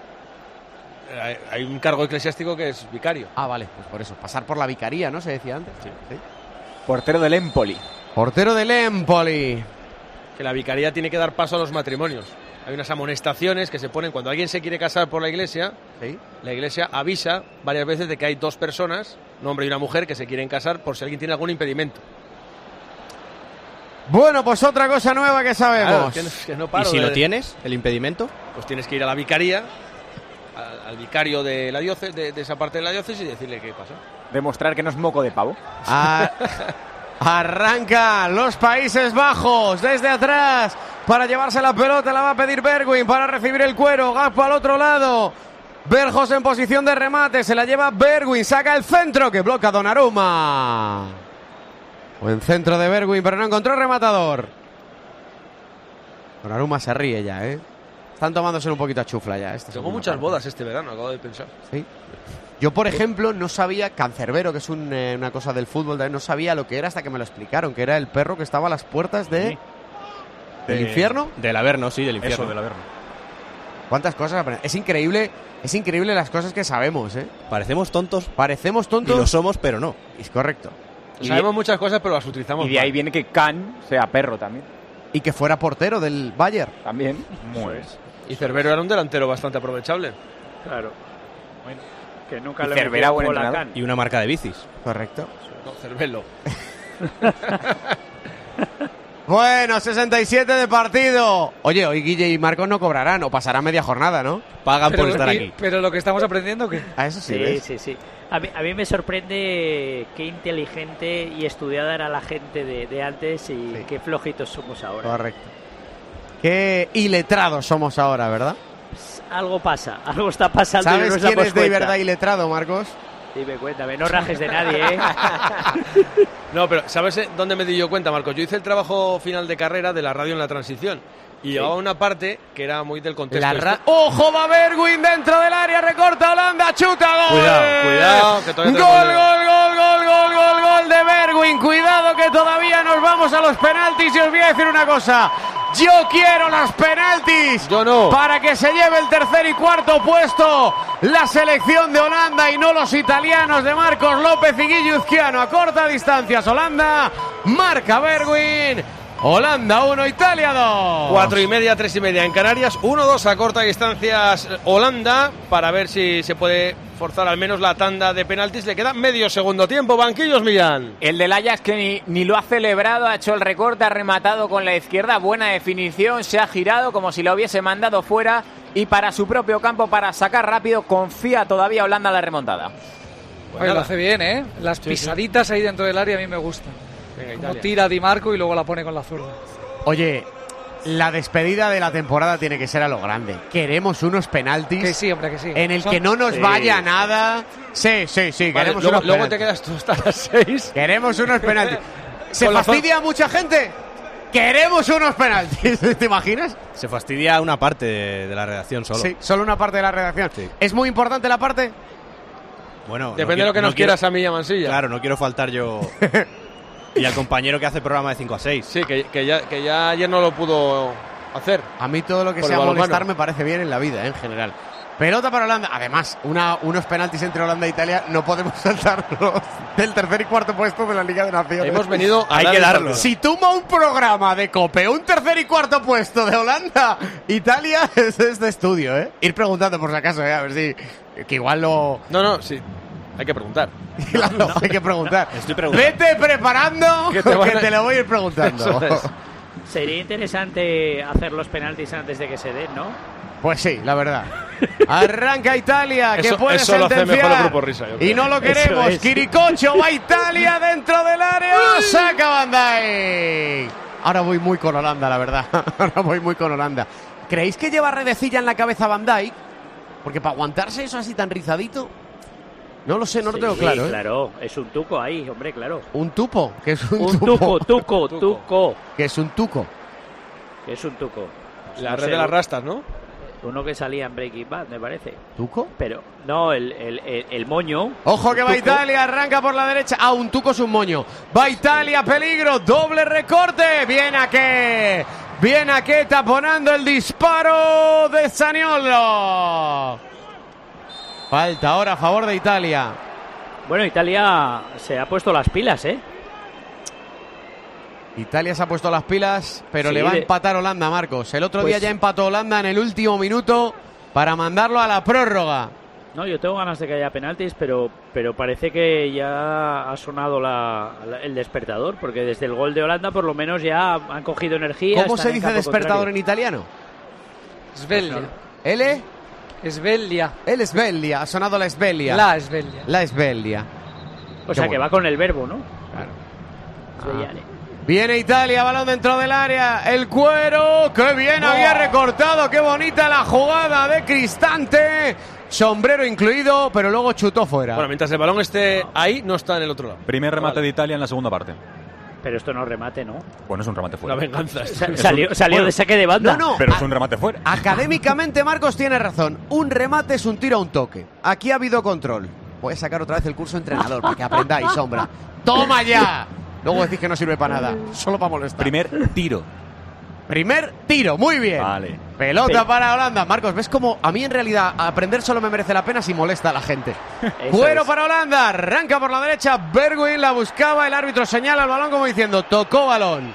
Hay, hay un cargo eclesiástico que es vicario. Ah, vale. Pues por eso. Pasar por la vicaría, ¿no? Se decía antes. Sí. Portero del Empoli. Portero del Empoli. Que la vicaría tiene que dar paso a los matrimonios. Hay unas amonestaciones que se ponen cuando alguien se quiere casar por la iglesia. ¿Sí? La iglesia avisa varias veces de que hay dos personas, un hombre y una mujer, que se quieren casar por si alguien tiene algún impedimento. Bueno, pues otra cosa nueva que Claro, sabemos. que no, que no paro ¿Y si de- lo tienes, el impedimento? Pues tienes que ir a la vicaría, al, al vicario de la diócesis, de, de esa parte de la diócesis, y decirle qué pasa. Demostrar que no es moco de pavo. Ah, Arranca los Países Bajos desde atrás para llevarse la pelota. La va a pedir Bergwijn para recibir el cuero. Gakpo al otro lado. Berjos en posición de remate. Se la lleva Bergwijn. Saca el centro que bloca Donnarumma. Buen centro de Bergwijn, pero no encontró rematador. Donnarumma se ríe ya, ¿eh? Están tomándose un poquito a chufla ya. Tengo muchas parte. bodas este verano, acabo de pensar. Sí. Yo, por ejemplo, no sabía, Cancerbero, que es un, eh, una cosa del fútbol, también no sabía lo que era hasta que me lo explicaron, que era el perro que estaba a las puertas de... Sí. ¿Del de, infierno? Del Averno, sí, del infierno. Eso, del Averno. ¿Cuántas cosas aprendemos? Es increíble, es increíble las cosas que sabemos, ¿eh? Parecemos tontos. Parecemos tontos. Y lo somos, pero no. Es correcto. Y sabemos muchas cosas, pero las utilizamos Y de ahí mal. viene que Can sea perro también. Y que fuera portero del Bayern. También. Muy Y Cervero era un delantero bastante aprovechable. Claro. Bueno, que nunca Y le Cervera, metió buen gol a entrenador. Can. Y una marca de bicis. Correcto. No, Cervelo. Bueno, sesenta y siete de partido. Oye, hoy Guille y Marcos no cobrarán o pasarán media jornada, ¿no? Pagan Pero, por estar y- aquí. pero lo que estamos aprendiendo, ¿qué? A eso sí, Sí, ¿ves? sí, sí. A mí, a mí me sorprende qué inteligente y estudiada era la gente de, de antes y Sí. qué flojitos somos ahora. Correcto. Qué iletrados somos ahora, ¿verdad? Pues algo pasa, algo está pasando. y no ¿Sabes nos quién damos es de cuenta. verdad iletrado, Marcos? Dime, cuéntame, no rajes de nadie, ¿eh? No, pero ¿sabes dónde me di yo cuenta, Marcos? Yo hice el trabajo final de carrera de la radio en la transición. Y llevaba una parte que era muy del contexto. La ra- este- ¡Ojo, va Bergwijn dentro del área! Recorta Holanda, chuta, gol. Cuidado, cuidado, que todavía Gol, tenemos gol, gol, gol, gol, gol, gol de Bergwijn. Cuidado que todavía nos vamos a los penaltis. Y os voy a decir una cosa. Yo quiero los penaltis. Yo no. Para que se lleve el tercer y cuarto puesto la selección de Holanda y no los italianos de Marcos López y Guilluzquiano. A corta distancia, Holanda marca Bergwijn. Holanda uno, Italia dos. Cuatro y media, tres y media en Canarias. Uno, dos a corta distancias Holanda para ver si se puede forzar al menos la tanda de penaltis. Le queda medio segundo tiempo. Banquillos, Millán. El del Ajax que ni, ni lo ha celebrado, ha hecho el recorte, ha rematado con la izquierda, buena definición, se ha girado como si lo hubiese mandado fuera y para su propio campo, para sacar rápido, confía todavía Holanda en la remontada. Oye, lo hace bien, ¿eh? Las pisaditas ahí dentro del área a mí me gustan. Venga, Como Italia. tira Di Marco y luego la pone con la zurda. Oye, la despedida de la temporada tiene que ser a lo grande. Queremos unos penaltis Que sí, hombre, que sí. en el Son- que no nos Sí, vaya sí. nada. Sí, sí, sí, Vale, queremos luego, unos luego te penaltis. quedas tú hasta las seis. Queremos unos penaltis. ¿Se Con la fastidia a mucha gente? Queremos unos penaltis. ¿Te imaginas? Se fastidia una parte de, de la redacción solo. Sí, solo una parte de la redacción. Sí. ¿Es muy importante la parte? Bueno, no Depende quiero- de lo que no nos quiero- quieras a mí y a Mansilla. Claro, no quiero faltar yo. Y al compañero que hace programa de cinco a seis. Sí, que, que ya, que ya ayer no lo pudo hacer. A mí todo lo que Por sea el balonmano. molestar me parece bien en la vida, ¿eh? En general. Pelota para Holanda. Además, una, unos penaltis entre Holanda e Italia no podemos saltarlos del tercer y cuarto puesto de la Liga de Naciones. Hemos venido a Hay dar que el darlo. partido. Si toma un programa de COPE, un tercer y cuarto puesto de Holanda, Italia, es este estudio, ¿eh? Ir preguntando por si acaso, ¿eh? A ver si... Que igual lo... No, no, sí. Hay que preguntar. Claro, hay que preguntar. Estoy preguntando. Vete preparando, Que que te te, van a- lo voy a ir preguntando. Eso es. Sería interesante hacer los penaltis antes de que se den, ¿no? Pues sí, la verdad. Arranca Italia, que Eso- puede eso lo hace sentenciar. mejor el Grupo Risa, yo creo. Y no lo queremos. Eso es. Quiricocho va Italia dentro del área. Saca Van Dijk. Ahora voy muy con Holanda, la verdad. Ahora voy muy con Holanda. ¿Creéis que lleva redecilla en la cabeza Van Dijk? Porque para aguantarse eso así tan rizadito, no lo sé, no lo Sí, tengo claro, ¿eh? claro, es un tuco ahí, hombre, claro. Un tupo, que es un, Un tupo. tuco, tuco, tuco. Que es un tuco. Que es un tuco. La No red sé, de las rastas, ¿no? Uno que salía en Breaking Bad, me parece. ¿Tuco? Pero, no, el, el, el, el moño. Ojo que va Tuco. Italia, arranca por la derecha. Ah, un tuco es un moño. Va Italia, peligro, doble recorte. Bien a qué. Bien a qué, taponando el disparo de Zaniolo. Falta ahora a favor de Italia. Bueno, Italia se ha puesto las pilas, ¿eh? Italia se ha puesto las pilas, pero Sí, le va a de- empatar Holanda, Marcos. El otro Pues- día ya empató Holanda en el último minuto para mandarlo a la prórroga. No, yo tengo ganas de que haya penaltis, pero, pero parece que ya ha sonado la, la- el despertador, porque desde el gol de Holanda por lo menos ya han cogido energía. ¿Cómo están se en dice campo despertador contrario. en italiano? Svelia. ¿L? Svelia. El Svelia. Ha sonado la Svelia. La Svelia. La Svelia. O Qué sea bueno. que va con el verbo, ¿no? Claro. Svegliare. Viene Italia, balón dentro del área, el cuero, qué bien oh. había recortado, qué bonita la jugada de Cristante, sombrero incluido, pero luego chutó fuera. Bueno, mientras el balón esté ahí, no está en el otro lado. Primer remate vale. de Italia en la segunda parte. Pero esto no es remate, ¿no? Bueno, es un remate fuera. La venganza. Sa- salió salió bueno, de saque de banda. No, no. Pero es un remate fuera. Académicamente Marcos tiene razón. Un remate es un tiro a un toque. Aquí ha habido control. Voy a sacar otra vez el curso entrenador para que aprendáis, sombra. ¡Toma ya! Luego decís que no sirve para nada. Solo para molestar. Primer tiro. Primer tiro, muy bien. Vale. Pelota Pero... para Holanda. Marcos, ¿ves cómo a mí en realidad aprender solo me merece la pena si molesta a la gente? Eso Cuero es. para Holanda. Arranca por la derecha. Bergwijn la buscaba. El árbitro señala el balón como diciendo tocó balón.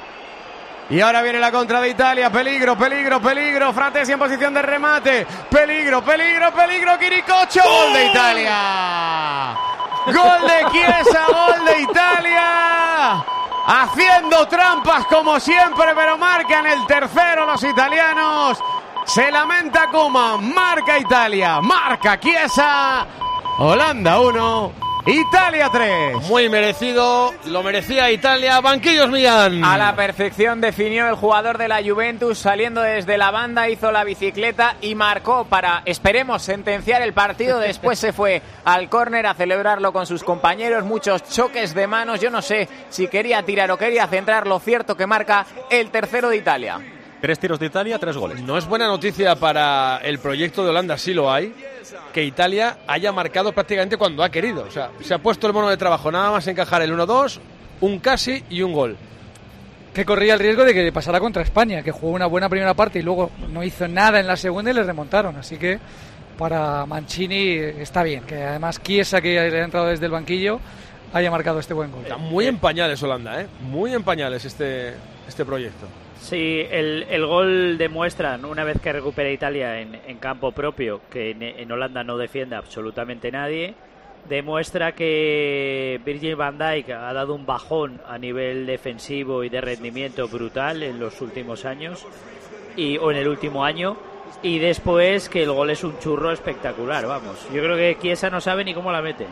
Y ahora viene la contra de Italia. Peligro, peligro, peligro. Fratesi en posición de remate. Peligro, peligro, peligro. Quiricocho. Gol de Italia. Gol de Chiesa. Gol de Italia. Haciendo trampas como siempre, pero marcan el tercero los italianos. Se lamenta Koeman, marca Italia, marca Chiesa. Holanda uno, Italia tres. Muy merecido, lo merecía Italia. Banquillos Millán. A la perfección definió el jugador de la Juventus saliendo desde la banda, hizo la bicicleta y marcó para, esperemos, sentenciar el partido. Después se fue al córner a celebrarlo con sus compañeros, muchos choques de manos. Yo no sé si quería tirar o quería centrar, lo cierto que marca el tercero de Italia. Tres tiros de Italia, tres goles. No es buena noticia para el proyecto de Holanda, sí lo hay, que Italia haya marcado prácticamente cuando ha querido. O sea, se ha puesto el mono de trabajo, nada más encajar el uno dos, un casi y un gol. Que corría el riesgo de que pasara contra España, que jugó una buena primera parte y luego no hizo nada en la segunda y le remontaron. Así que para Mancini está bien, que además Chiesa, que ha entrado desde el banquillo, haya marcado este buen gol. Está muy en pañales Holanda, ¿eh? Muy en pañales este, este proyecto. Sí, el, el gol demuestra, una vez que recupera Italia en, en campo propio, que en, en Holanda no defiende absolutamente nadie, demuestra que Virgil van Dijk ha dado un bajón a nivel defensivo y de rendimiento brutal en los últimos años, y, o en el último año, y después que el gol es un churro espectacular, vamos. Yo creo que Chiesa no sabe ni cómo la mete.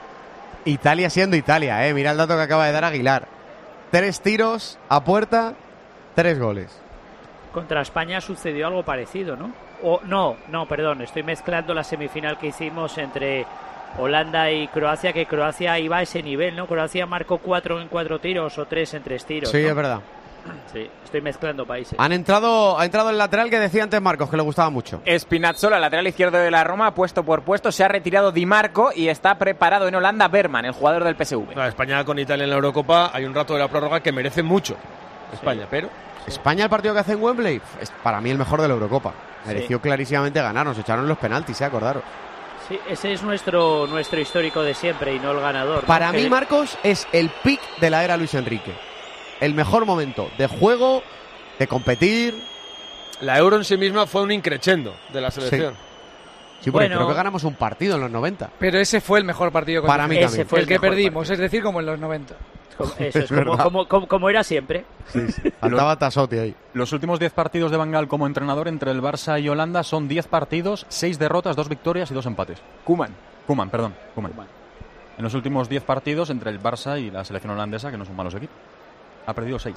Italia siendo Italia, eh. Mira el dato que acaba de dar Aguilar. Tres tiros a puerta, tres goles. Contra España sucedió algo parecido, ¿no? O no, no, perdón, estoy mezclando la semifinal que hicimos entre Holanda y Croacia, que Croacia iba a ese nivel, ¿no? Croacia marcó cuatro en cuatro tiros o tres en tres tiros. Sí, ¿no? es verdad. Sí, estoy mezclando países. Han entrado, ha entrado el lateral que decía antes Marcos, que le gustaba mucho. Spinazzola, lateral izquierdo de la Roma, puesto por puesto, se ha retirado Di Marco y está preparado en Holanda Berman, el jugador del P S V. No, España con Italia en la Eurocopa, hay un rato de la prórroga que merece mucho España, sí. pero... España, el partido que hace en Wembley, es para mí el mejor de la Eurocopa. Mereció sí. clarísimamente ganar, nos echaron los penaltis, ¿eh? Acordaros. Sí, ese es nuestro, nuestro histórico de siempre y no el ganador, ¿no? Para que... mí, Marcos, es el pick de la era Luis Enrique. El mejor momento de juego, de competir. La Euro en sí misma fue un increchendo de la selección. Sí, sí porque bueno, creo que ganamos un partido en los noventa. Pero ese fue el mejor partido. Para mí ese también. fue el, el que perdimos, partido. Es decir, como en los noventa. Eso es, como, como, como, como era siempre. Sí, sí. Faltaba Tassotti ahí. Los últimos diez partidos de Van Gaal como entrenador entre el Barça y Holanda son diez partidos, seis derrotas, dos victorias y dos empates. Koeman. Koeman, perdón. Koeman. Koeman. En los últimos diez partidos entre el Barça y la selección holandesa, que no son malos equipos, ha perdido seis.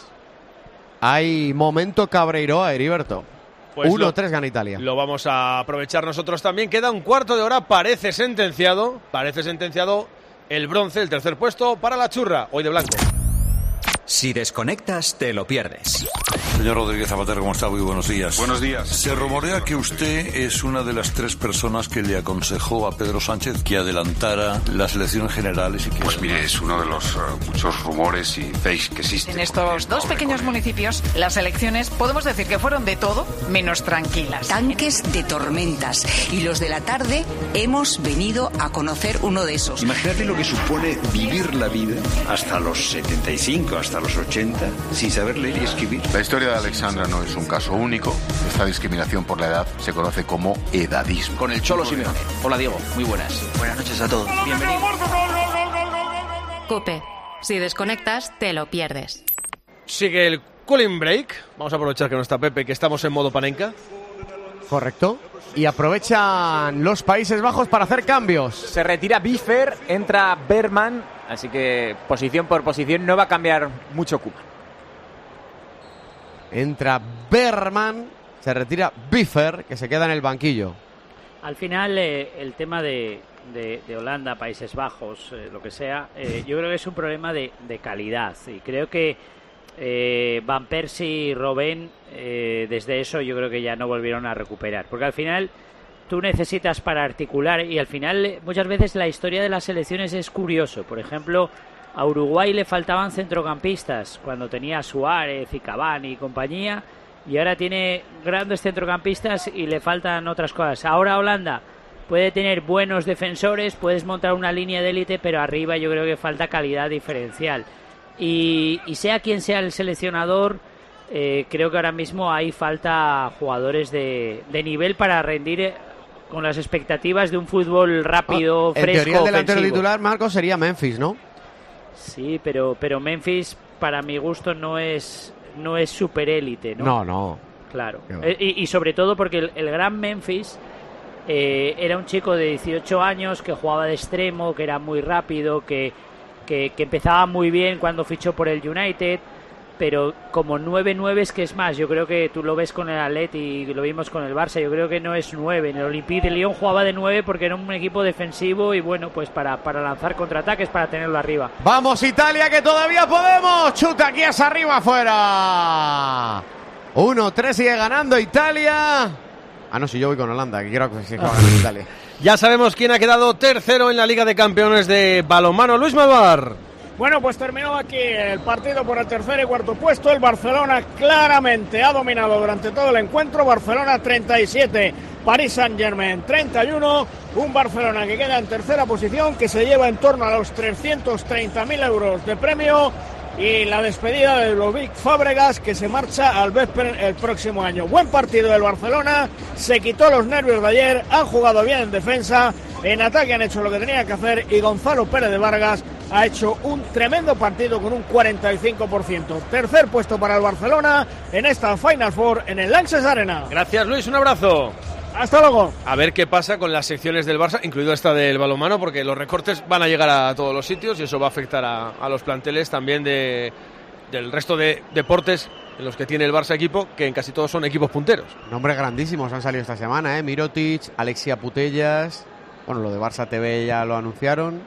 Hay momento Cabreiroa, Heriberto. Pues uno tres gana Italia. Lo vamos a aprovechar nosotros también. Queda un cuarto de hora, parece sentenciado. Parece sentenciado el bronce, el tercer puesto para la churra, hoy de blanco. Si desconectas, te lo pierdes. Señor Rodríguez Zapatero, ¿cómo está? Muy buenos días. Buenos días. Se rumorea que usted es una de las tres personas que le aconsejó a Pedro Sánchez que adelantara las elecciones generales. Y que pues mire, es uno de los uh, muchos rumores y fakes que existen. En estos dos pequeños municipios, las elecciones podemos decir que fueron de todo menos tranquilas. Tanques de tormentas. Y los de la tarde hemos venido a conocer uno de esos. Imagínate lo que supone vivir la vida hasta los setenta y cinco, hasta los ochenta, sin saber leer y escribir. La historia de Alexandra no es un caso único. Esta discriminación por la edad se conoce como edadismo. Con el Cholo Simeone. Hola Diego, muy buenas. Buenas noches a todos. Bienvenido. COPE. Si desconectas, te lo pierdes. Sigue el cooling break. Vamos a aprovechar que no está Pepe, que estamos en modo panenca. Correcto. Y aprovechan los Países Bajos para hacer cambios. Se retira Biffer, entra Berman Así que posición por posición no va a cambiar mucho Koeman. Entra Berman, se retira Biffer, que se queda en el banquillo. Al final, eh, el tema de, de, de Holanda, Países Bajos, eh, lo que sea, eh, yo creo que es un problema de, de calidad. Y creo que eh, Van Persie y Robben, eh, desde eso yo creo que ya no volvieron a recuperar. Porque al final tú necesitas para articular, y al final muchas veces la historia de las selecciones es curioso. Por ejemplo, a Uruguay le faltaban centrocampistas cuando tenía Suárez y Cavani y compañía, y ahora tiene grandes centrocampistas y le faltan otras cosas. Ahora Holanda puede tener buenos defensores, puedes montar una línea de élite, pero arriba yo creo que falta calidad diferencial. Y, y sea quien sea el seleccionador, eh, creo que ahora mismo hay falta jugadores de, de nivel para rendir con las expectativas de un fútbol rápido, oh, fresco, en teoría el delantero ofensivo. titular, Marcos, sería Memphis, ¿no? Sí, pero, pero Memphis, para mi gusto, no es... no es superélite, ¿no? No, no. Claro. Eh, y, y sobre todo porque el, el gran Memphis eh, era un chico de dieciocho años que jugaba de extremo, que era muy rápido, que, que, que empezaba muy bien cuando fichó por el United, pero como nueve nueve es que es más. Yo creo que tú lo ves con el Atleti y lo vimos con el Barça, yo creo que no es nueve. En el Olympique de Lyon jugaba de nueve porque era un equipo defensivo y bueno, pues para, para lanzar contraataques, para tenerlo arriba. ¡Vamos Italia, que todavía podemos! ¡Chuta aquí es arriba, afuera! uno tres, sigue ganando Italia. Ah, no, si yo voy con Holanda, que quiero que se ganar Italia. Ya sabemos quién ha quedado tercero en la Liga de Campeones de balonmano. Luis Malvar. Bueno, pues terminó aquí el partido por el tercer y cuarto puesto. El Barcelona claramente ha dominado durante todo el encuentro. Barcelona treinta y siete, Paris Saint-Germain treinta y uno. Un Barcelona que queda en tercera posición, que se lleva en torno a los trescientos treinta mil euros de premio. Y la despedida de Ludovic Fábregas, que se marcha al Vesper el próximo año. Buen partido del Barcelona, se quitó los nervios de ayer, han jugado bien en defensa, en ataque han hecho lo que tenían que hacer, y Gonzalo Pérez de Vargas ha hecho un tremendo partido con un cuarenta y cinco por ciento. Tercer puesto para el Barcelona en esta Final Four en el Lanxess Arena. Gracias, Luis, un abrazo. Hasta luego. A ver qué pasa con las secciones del Barça, incluido esta del balonmano, porque los recortes van a llegar a todos los sitios y eso va a afectar a, a los planteles también de, del resto de deportes en los que tiene el Barça equipo, que en casi todos son equipos punteros. Nombres grandísimos han salido esta semana, ¿eh? Mirotic, Alexia Putellas. Bueno, lo de Barça T V ya lo anunciaron.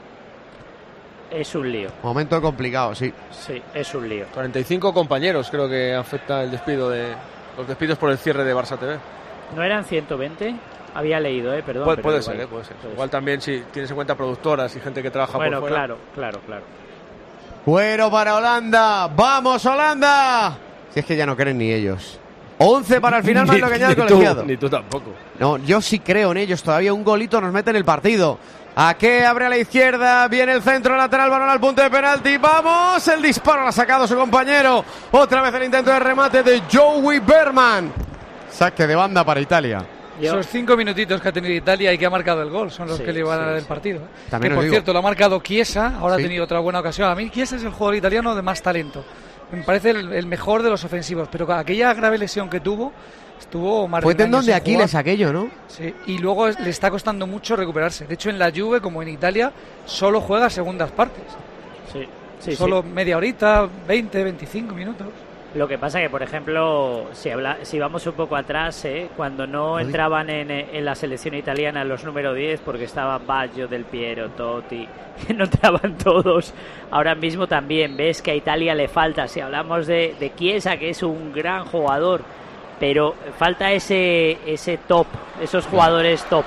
Es un lío. Momento complicado, sí. Sí, es un lío. cuarenta y cinco compañeros creo que afecta el despido de los despidos por el cierre de Barça T V. ¿No eran ciento veinte? Había leído, eh, perdón. Puede, pero puede igual, ser, eh, puede ser. puede Igual ser. también si tienes en cuenta productoras y gente que trabaja Bueno, por fuera. claro, claro, claro. Cuero para Holanda. ¡Vamos, Holanda! Si es que ya no creen ni ellos. once para el final, más lo que añade el colegiado. Ni tú tampoco. No, yo sí creo en ellos. Todavía un golito nos mete en el partido. ¿A qué abre a la izquierda? Viene el centro lateral, balón al punto de penalti. ¡Vamos! El disparo lo ha sacado su compañero. Otra vez el intento de remate de Joey Berman. Saque de banda para Italia. Esos cinco minutitos que ha tenido Italia y que ha marcado el gol son los Sí, que le van a dar sí, el sí. partido. También que, os por digo. cierto, lo ha marcado Chiesa, ahora Sí. ha tenido otra buena ocasión. A mí Chiesa es el jugador italiano de más talento. Me parece el, el mejor de los ofensivos, pero con aquella grave lesión que tuvo, estuvo más Fue de un año tendón de sin Aquiles jugar. aquello, ¿no? Sí, y luego es- le está costando mucho recuperarse. De hecho, en la Juve, como en Italia, solo juega segundas partes. Sí, sí, solo sí. media horita, veinte, veinticinco minutos. Lo que pasa que, por ejemplo, si habla, si vamos un poco atrás, ¿eh? cuando no entraban en, en la selección italiana los número diez, porque estaba Baggio, Del Piero, Totti, que no entraban todos, ahora mismo también ves que a Italia le falta. Si hablamos de, de Chiesa, que es un gran jugador, pero falta ese, ese top, esos jugadores top.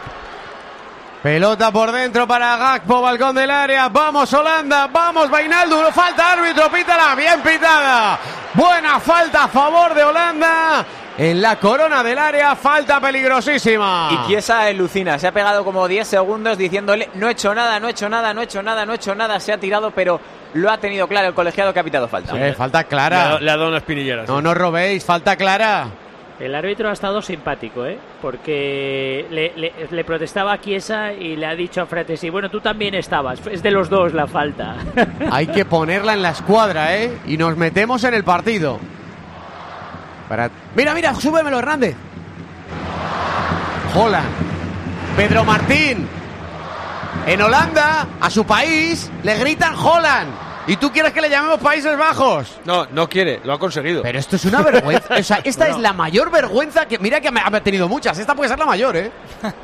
Pelota por dentro para Gakpo, balcón del área. Vamos Holanda, vamos Wijnaldum. Falta árbitro, pítala, bien pitada. Buena falta a favor de Holanda. En la corona del área, falta peligrosísima. Y Chiesa alucina, se ha pegado como diez segundos diciéndole no he hecho nada, no he hecho nada, no he hecho nada, no he hecho nada. Se ha tirado, pero lo ha tenido claro el colegiado que ha pitado falta. Sí, falta Le ha, clara. dado- le ha dado una espinillera. No sí. nos robéis, falta clara. El árbitro ha estado simpático, ¿eh? Porque le, le, le protestaba a Chiesa y le ha dicho a Fratesi, bueno, tú también estabas, es de los dos la falta. Hay que ponerla en la escuadra, ¿eh? Y nos metemos en el partido. Para... Mira, mira, súbemelo, Hernández. Holland. Pedro Martín. En Holanda, a su país, le gritan Holland. ¿Y tú quieres que le llamemos Países Bajos? No, no quiere, lo ha conseguido. Pero esto es una vergüenza. O sea, esta bueno. es la mayor vergüenza que... Mira que ha tenido muchas. Esta puede ser la mayor, ¿eh?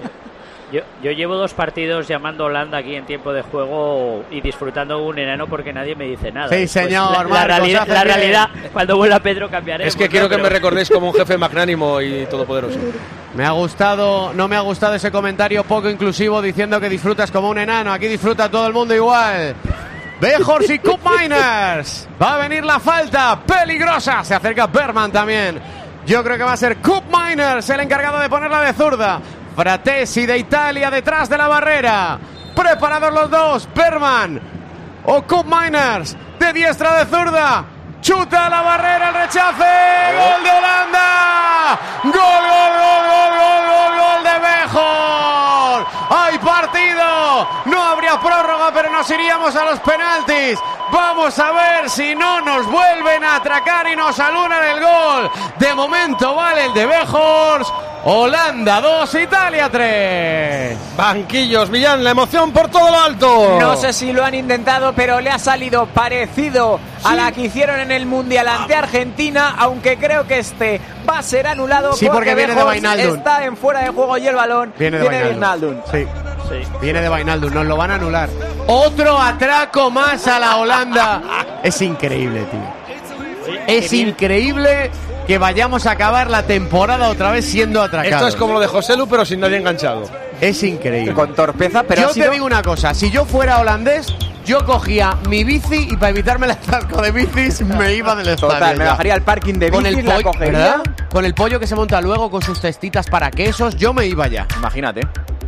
Yo, yo llevo dos partidos llamando a Holanda aquí en tiempo de juego y disfrutando un enano porque nadie me dice nada. Sí, señor, pues la, la, realidad, la realidad, cuando vuelva Pedro cambiaré. Es que quiero pero... que me recordéis como un jefe magnánimo y todopoderoso. Me ha gustado, no me ha gustado ese comentario poco inclusivo diciendo que disfrutas como un enano. Aquí disfruta todo el mundo igual. Bejors y Cup Miners. Va a venir la falta peligrosa. Se acerca Berman también. Yo creo que va a ser Cup Miners el encargado de ponerla de zurda. Fratesi de Italia detrás de la barrera. Preparados los dos. Berman o Cup Miners de diestra de zurda. Chuta a la barrera, el rechace. Gol de Holanda. Gol, gol, gol, gol, gol, gol, gol de Bejors. Hay partido. No habría prórroga, pero nos iríamos a los penaltis. Vamos a ver si no nos vuelven a atracar y nos anulan el gol. De momento vale el de Bejors. Holanda dos, Italia tres. Banquillos, Millán, la emoción por todo lo alto. No sé si lo han intentado, pero le ha salido parecido sí. a la que hicieron en el Mundial ante Argentina, aunque creo que este va a ser anulado sí, porque, porque viene de Wijnaldum. Está en fuera de juego y el balón viene de Wijnaldum. Sí. sí. Viene de Wijnaldum, nos lo van a anular. Otro atraco más a la Holanda. Es increíble, tío. Sí, es increíble que vayamos a acabar la temporada otra vez siendo atracados. Esto es como lo de José Lu, pero sin nadie enganchado. Es increíble. Con torpeza, pero yo ha sido... te digo una cosa, si yo fuera holandés, yo cogía mi bici y para evitarme el atasco de bicis me iba del estadio. Total, me bajaría al parking de bicis, con el la pollo, cogería. ¿verdad? Con el pollo que se monta luego, con sus testitas para quesos, yo me iba ya. Imagínate.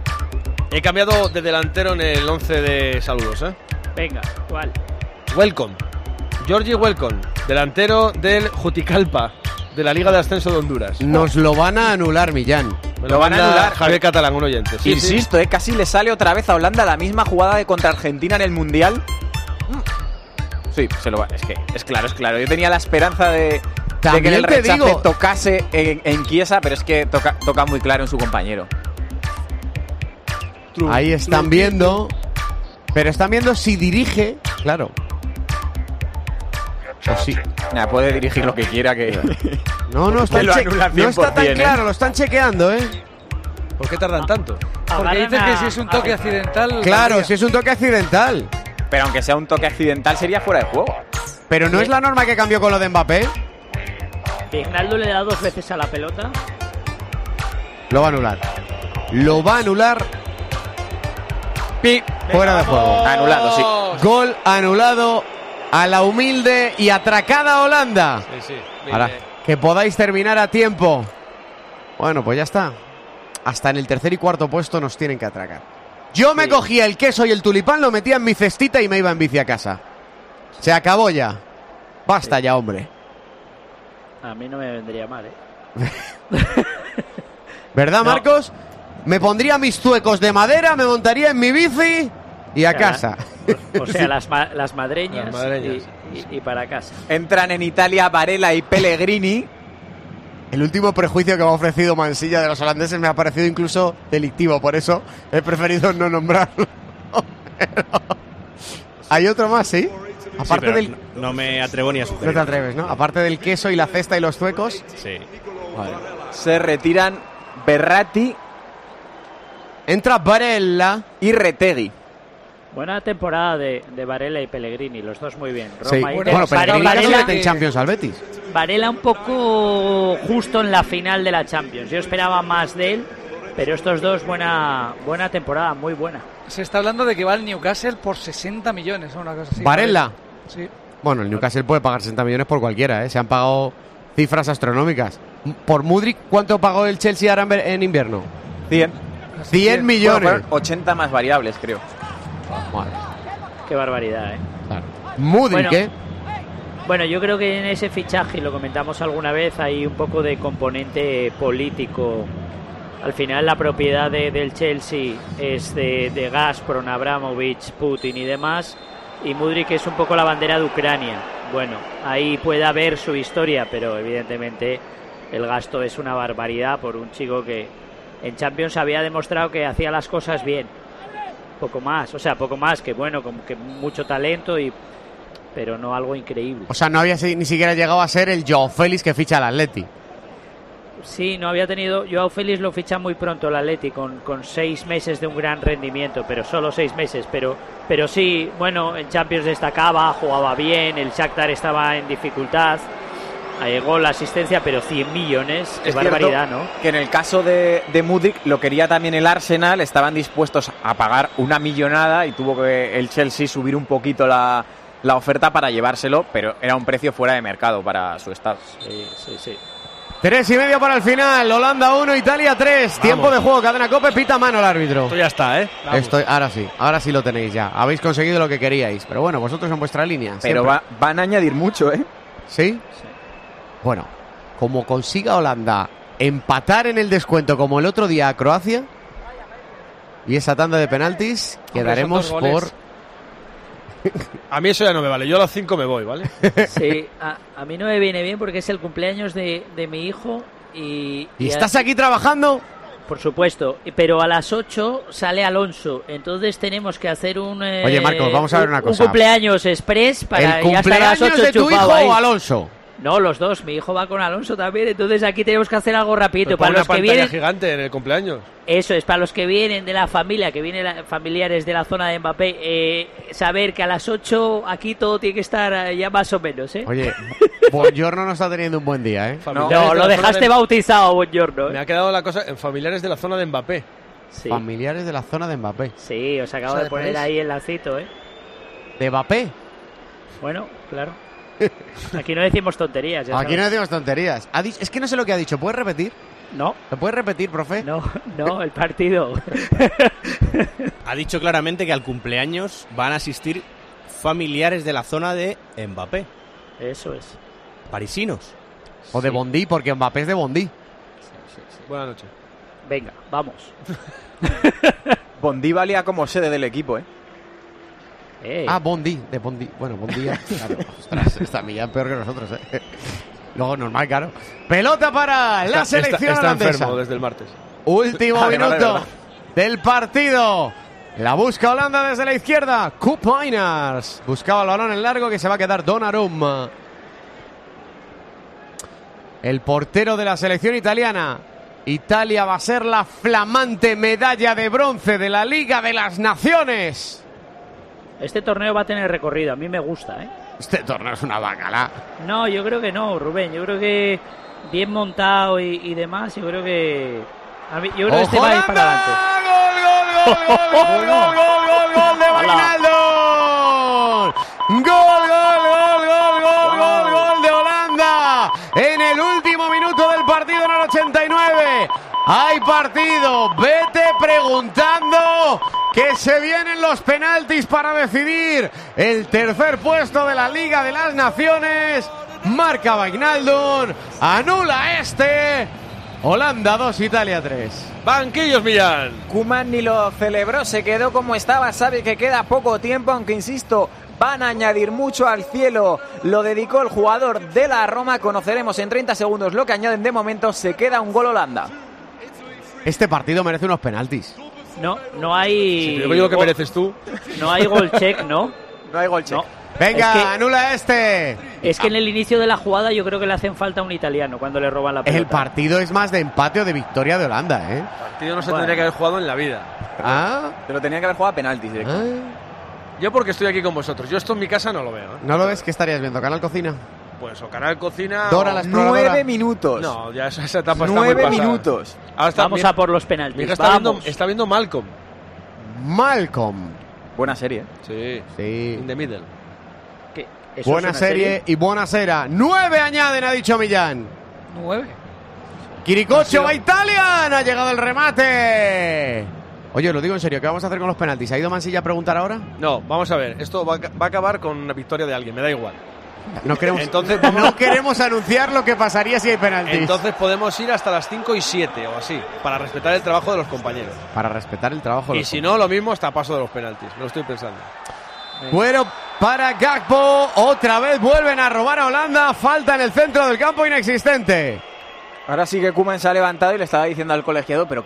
He cambiado de delantero en el once de saludos, ¿eh? Venga, ¿cuál? Welcome. Georgie Welcome, delantero del Juticalpa, de la Liga de Ascenso de Honduras. Nos lo van a anular, Millán. Me lo, lo van a anular. Javier Catalán, un oyente. Sí, Insisto, sí. Eh, casi le sale otra vez a Holanda la misma jugada de contra Argentina en el Mundial. Sí, se lo va. Es que es claro, es claro. Yo tenía la esperanza de, de que el rechace digo... tocase en, en Chiesa, pero es que toca, toca muy claro en su compañero. Ahí están viendo, pero están viendo si dirige, claro. O sí. Nah, puede dirigir lo que quiera que... No, no, están che- no está tan claro, ¿eh? Lo están chequeando, ¿eh? ¿Por qué tardan tanto? Porque dices que si es un toque accidental... Claro, si es un toque accidental. Pero aunque sea un toque accidental sería fuera de juego. Pero no sí. es la norma que cambió con lo de Mbappé. Wijnaldum le da dos veces a la pelota. Lo va a anular. Lo va a anular. Pi. Fuera de juego. Anulado, sí. Gol anulado a la humilde y atracada Holanda. Sí, sí. Ahora, que podáis terminar a tiempo. Bueno, pues ya está. Hasta en el tercer y cuarto puesto nos tienen que atracar. Yo me sí. cogía el queso y el tulipán, lo metía en mi cestita y me iba en bici a casa. Se acabó ya. Basta sí. ya, hombre. A mí no me vendría mal, ¿eh? ¿Verdad, no. Marcos? Me pondría mis zuecos de madera, me montaría en mi bici y a o sea, casa. O sea, las, ma- las madreñas, las madreñas y, y, y para casa. Entran en Italia Varela y Pellegrini. El último prejuicio que me ha ofrecido Mansilla de los holandeses me ha parecido incluso delictivo, por eso he preferido no nombrarlo. Hay otro más, ¿sí? Aparte sí, del... No me atrevo ni a sugerir. No te atreves, ¿no? Aparte del queso y la cesta y los zuecos. Sí. Vale. Se retiran Berratti. Entra Varela y Retegui. Buena temporada de, de Varela y Pellegrini, los dos muy bien. Sí. Roma y bueno, Pellegrini Varela, Varela en Champions al Betis. Varela un poco justo en la final de la Champions. Yo esperaba más de él, pero estos dos buena buena temporada, muy buena. Se está hablando de que va al Newcastle por sesenta millones o una cosa así. ¿Varela? Sí. Bueno, el Newcastle puede pagar sesenta millones por cualquiera, ¿eh? Se han pagado cifras astronómicas. Por Mudryk, ¿cuánto pagó el Chelsea ahora en invierno? cien. cien millones. Bueno, ochenta más variables, creo. Vale. Qué barbaridad, ¿eh? Claro. Mudryk, bueno, ¿eh? Bueno, yo creo que en ese fichaje, lo comentamos alguna vez, hay un poco de componente político. Al final la propiedad de, del Chelsea es de, de Gazprom, Abramovich, Putin y demás, y Mudryk es un poco la bandera de Ucrania. Bueno, ahí puede haber su historia, pero evidentemente el gasto es una barbaridad por un chico que en Champions había demostrado que hacía las cosas bien. Poco más, o sea, poco más que bueno, como que mucho talento, y pero no algo increíble. O sea, no había ni siquiera llegado a ser el Joao Félix que ficha al Atleti. Sí, no había tenido. Joao Félix lo ficha muy pronto el Atleti, con, con seis meses de un gran rendimiento, pero solo seis meses. Pero, pero sí, bueno, en Champions destacaba, jugaba bien, el Shakhtar estaba en dificultad. Llegó la asistencia, pero cien millones, qué es barbaridad, ¿no? Que en el caso de, de Mudryk lo quería también el Arsenal, estaban dispuestos a pagar una millonada y tuvo que el Chelsea subir un poquito la, la oferta para llevárselo, pero era un precio fuera de mercado para su estado. Sí, sí, sí. Tres y medio para el final, Holanda uno, Italia tres. Vamos. Tiempo de juego, cadena COPE, pita mano el árbitro. Esto ya está, ¿eh? Estoy, ahora sí, ahora sí lo tenéis ya. Habéis conseguido lo que queríais, pero bueno, vosotros en vuestra línea. Pero va, van a añadir mucho, ¿eh? ¿Sí? Sí. Bueno, como consiga Holanda empatar en el descuento como el otro día a Croacia y esa tanda de penaltis, hombre, quedaremos por... A mí eso ya no me vale, yo a las cinco me voy, ¿vale? Sí, a, a mí no me viene bien porque es el cumpleaños de, de mi hijo y... ¿Y, y estás a... aquí trabajando? Por supuesto, pero a las ocho sale Alonso, entonces tenemos que hacer un... Eh, Oye, Marcos, vamos a ver una cosa. Un cumpleaños express para... ¿El cumpleaños ya de tu hijo ahí. O Alonso? No, los dos. Mi hijo va con Alonso también. Entonces aquí tenemos que hacer algo rapidito. Para una los que pantalla vienen gigante en el cumpleaños. Eso es, para los que vienen de la familia, que vienen la, familiares de la zona de Mbappé, eh, saber que a las ocho aquí todo tiene que estar ya más o menos, ¿eh? Oye, Buongiorno no está teniendo un buen día, ¿eh? No, no lo dejaste de... bautizado, Buongiorno. ¿eh? Me ha quedado la cosa en familiares de la zona de Mbappé. Sí. Familiares de la zona de Mbappé. Sí, os acabo o sea, de poner ahí el lacito, ¿eh? ¿De Mbappé? Bueno, claro. Aquí no decimos tonterías. Ya Aquí sabes. no decimos tonterías. Ha dicho, es que no sé lo que ha dicho. ¿Puedes repetir? No. ¿Lo puedes repetir, profe? No, no, el partido. Ha dicho claramente que al cumpleaños van a asistir familiares de la zona de Mbappé. Eso es. Parisinos. O de sí. Bondí, porque Mbappé es de Bondí. Sí, sí, sí. Buenas noches. Venga, vamos. Bondí valía como sede del equipo, ¿eh? Hey. Ah, Bondi, de Bondi. Bueno, Bondi ya. Claro, ostras, está Millán peor que nosotros, ¿eh? Luego, normal, claro. Pelota para la está, selección está, está holandesa. enfermo desde el martes. Último vale, minuto vale, del partido. La busca Holanda desde la izquierda. Koopmeiners. Buscaba el balón en largo que se va a quedar Donnarumma. El portero de la selección italiana. Italia va a ser la flamante medalla de bronce de la Liga de las Naciones. Este torneo va a tener recorrido, a mí me gusta, ¿eh? Este torneo es una bacala. No, yo creo que no, Rubén. Yo creo que bien montado y, y demás, yo creo que... A mí, yo creo que este va a ir para adelante. ¡Gol, gol, gol, gol, gol, gol, gol, gol de Wijnaldum! ¡Gol, gol, gol, gol, gol, gol, gol de Holanda! En el último minuto del partido en el ochenta y nueve. ¡Hay partido! Vete preguntando que se vienen los penaltis para decidir el tercer puesto de la Liga de las Naciones. Marca Wijnaldum, anula este. Holanda dos, Italia tres. Banquillos, Millán. Koeman ni lo celebró, se quedó como estaba, sabe que queda poco tiempo, aunque insisto, van a añadir mucho al cielo. Lo dedicó el jugador de la Roma, conoceremos en treinta segundos lo que añaden. De momento se queda un gol Holanda. Este partido merece unos penaltis. No, no hay... Si te digo yo lo que mereces tú. No hay gol check, ¿no? No hay gol check. No. Venga, es que, anula este. Es que en el inicio de la jugada yo creo que le hacen falta a un italiano cuando le roban la pelota. El partido es más de empate o de victoria de Holanda, ¿eh? El partido no se bueno. tendría que haber jugado en la vida. Ah. Pero tenía que haber jugado a penaltis directamente. Ah. Yo porque estoy aquí con vosotros. Yo esto en mi casa no lo veo, ¿eh? ¿No lo ves? ¿Qué estarías viendo? ¿Canal Cocina? Pues o Canal Cocina... Dora o... la exploradora. Nueve minutos. No, ya esa, esa etapa Nueve está muy pasada. minutos. Ahora está, Vamos mira, a por los penaltis. Mira, está, viendo, está viendo Malcolm. Malcolm. Buena serie. Sí. Sí. In the middle. ¿Qué? Buena es serie, serie y buena cera. Nueve añaden, ha dicho Millán. Nueve. Quiricocho va Italian. Ha llegado el remate. Oye, lo digo en serio, ¿qué vamos a hacer con los penaltis? ¿Ha ido Mansilla a preguntar ahora? No, vamos a ver. Esto va, va a acabar con una victoria de alguien, me da igual. No queremos, Entonces, vamos... no queremos anunciar lo que pasaría si hay penaltis. Entonces podemos ir hasta las cinco y siete o así, para respetar el trabajo de los compañeros. Para respetar el trabajo de y los si compañeros. no, lo mismo hasta paso de los penaltis. Me lo estoy pensando. Bueno, para Gakpo, otra vez vuelven a robar a Holanda. Falta en el centro del campo inexistente. Ahora sí que Koeman se ha levantado y le estaba diciendo al colegiado, pero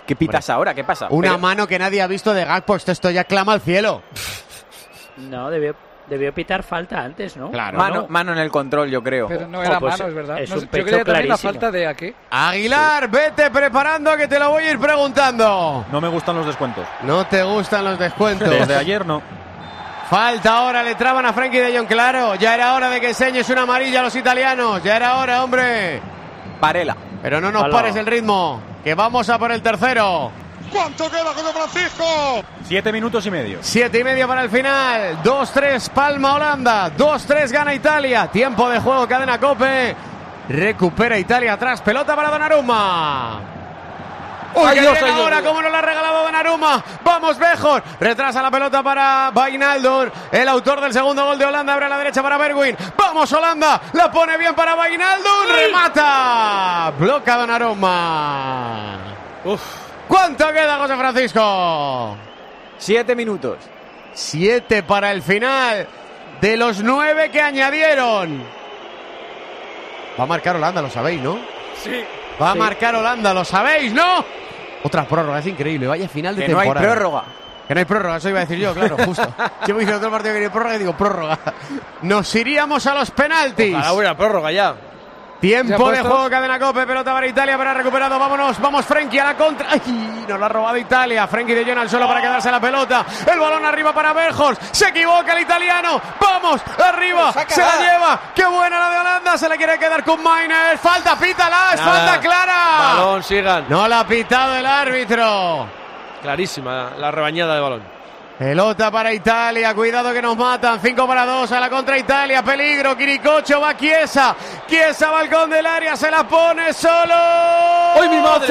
¿Qué pitas Hombre. ahora? ¿Qué pasa? Una Pero- mano que nadie ha visto de Gakpo. Esto, esto ya clama al cielo. No, debió, debió pitar falta antes, ¿no? Claro. Mano, ¿no? mano en el control, yo creo. Pero no era Oh, pues mano, es verdad. es No un sé, yo pecho creía también la clarísimo. falta de aquí. Aguilar, vete preparando que te lo voy a ir preguntando. No me gustan los descuentos. No te gustan los descuentos. Desde ayer no. Falta ahora, le traban a Frenkie de Jong, claro. Ya era hora de que enseñes una amarilla a los italianos. Ya era hora, hombre. Varela. Pero no nos Hola. pares el ritmo, que vamos a por el tercero. ¿Cuánto queda, José Francisco? Siete minutos y medio. Siete y medio para el final. dos tres palma Holanda. dos tres gana Italia. Tiempo de juego, cadena COPE. Recupera Italia atrás. Pelota para Donnarumma. Uy, Ay, que Dios, viene ay, Dios, ahora, Dios. cómo nos la ha regalado Donnarumma. Vamos, Bejor. Retrasa la pelota para Wijnaldum. El autor del segundo gol de Holanda abre a la derecha para Bergwijn. Vamos, Holanda. La pone bien para Wijnaldum. Remata. Bloca Donnarumma. Uf. ¿Cuánto queda, José Francisco? Siete minutos. Siete para el final de los nueve que añadieron. Va a marcar Holanda, lo sabéis, ¿no? Sí. Va a Sí. marcar Holanda, lo sabéis, ¿no? Otra prórroga, es increíble. Vaya final de Que no hay temporada. prórroga. Que no hay prórroga, eso iba a decir yo, claro, justo. Yo me hice otro partido que quería prórroga y digo prórroga. Nos iríamos a los penaltis. Ojalá hubiera prórroga ya. Tiempo ¿Ya de puestos? juego, cadena COPE, pelota para Italia, para recuperado, vámonos, vamos Frenkie a la contra. ¡Ay! Nos la ha robado Italia, Frenkie de Jong al suelo para quedarse la pelota, el balón arriba para Berghorst, se equivoca el italiano, vamos, arriba, se la lleva, qué buena la de Holanda, se la quiere quedar con Mainer, falta, pítala, es Nada. falta clara. Balón, sigan. No la ha pitado el árbitro. Clarísima la rebañada de balón. Pelota para Italia, cuidado que nos matan, cinco para dos a la contra Italia, peligro, Quiricocho va Chiesa, Chiesa balcón del área, se la pone solo. ¡Ay, mi madre!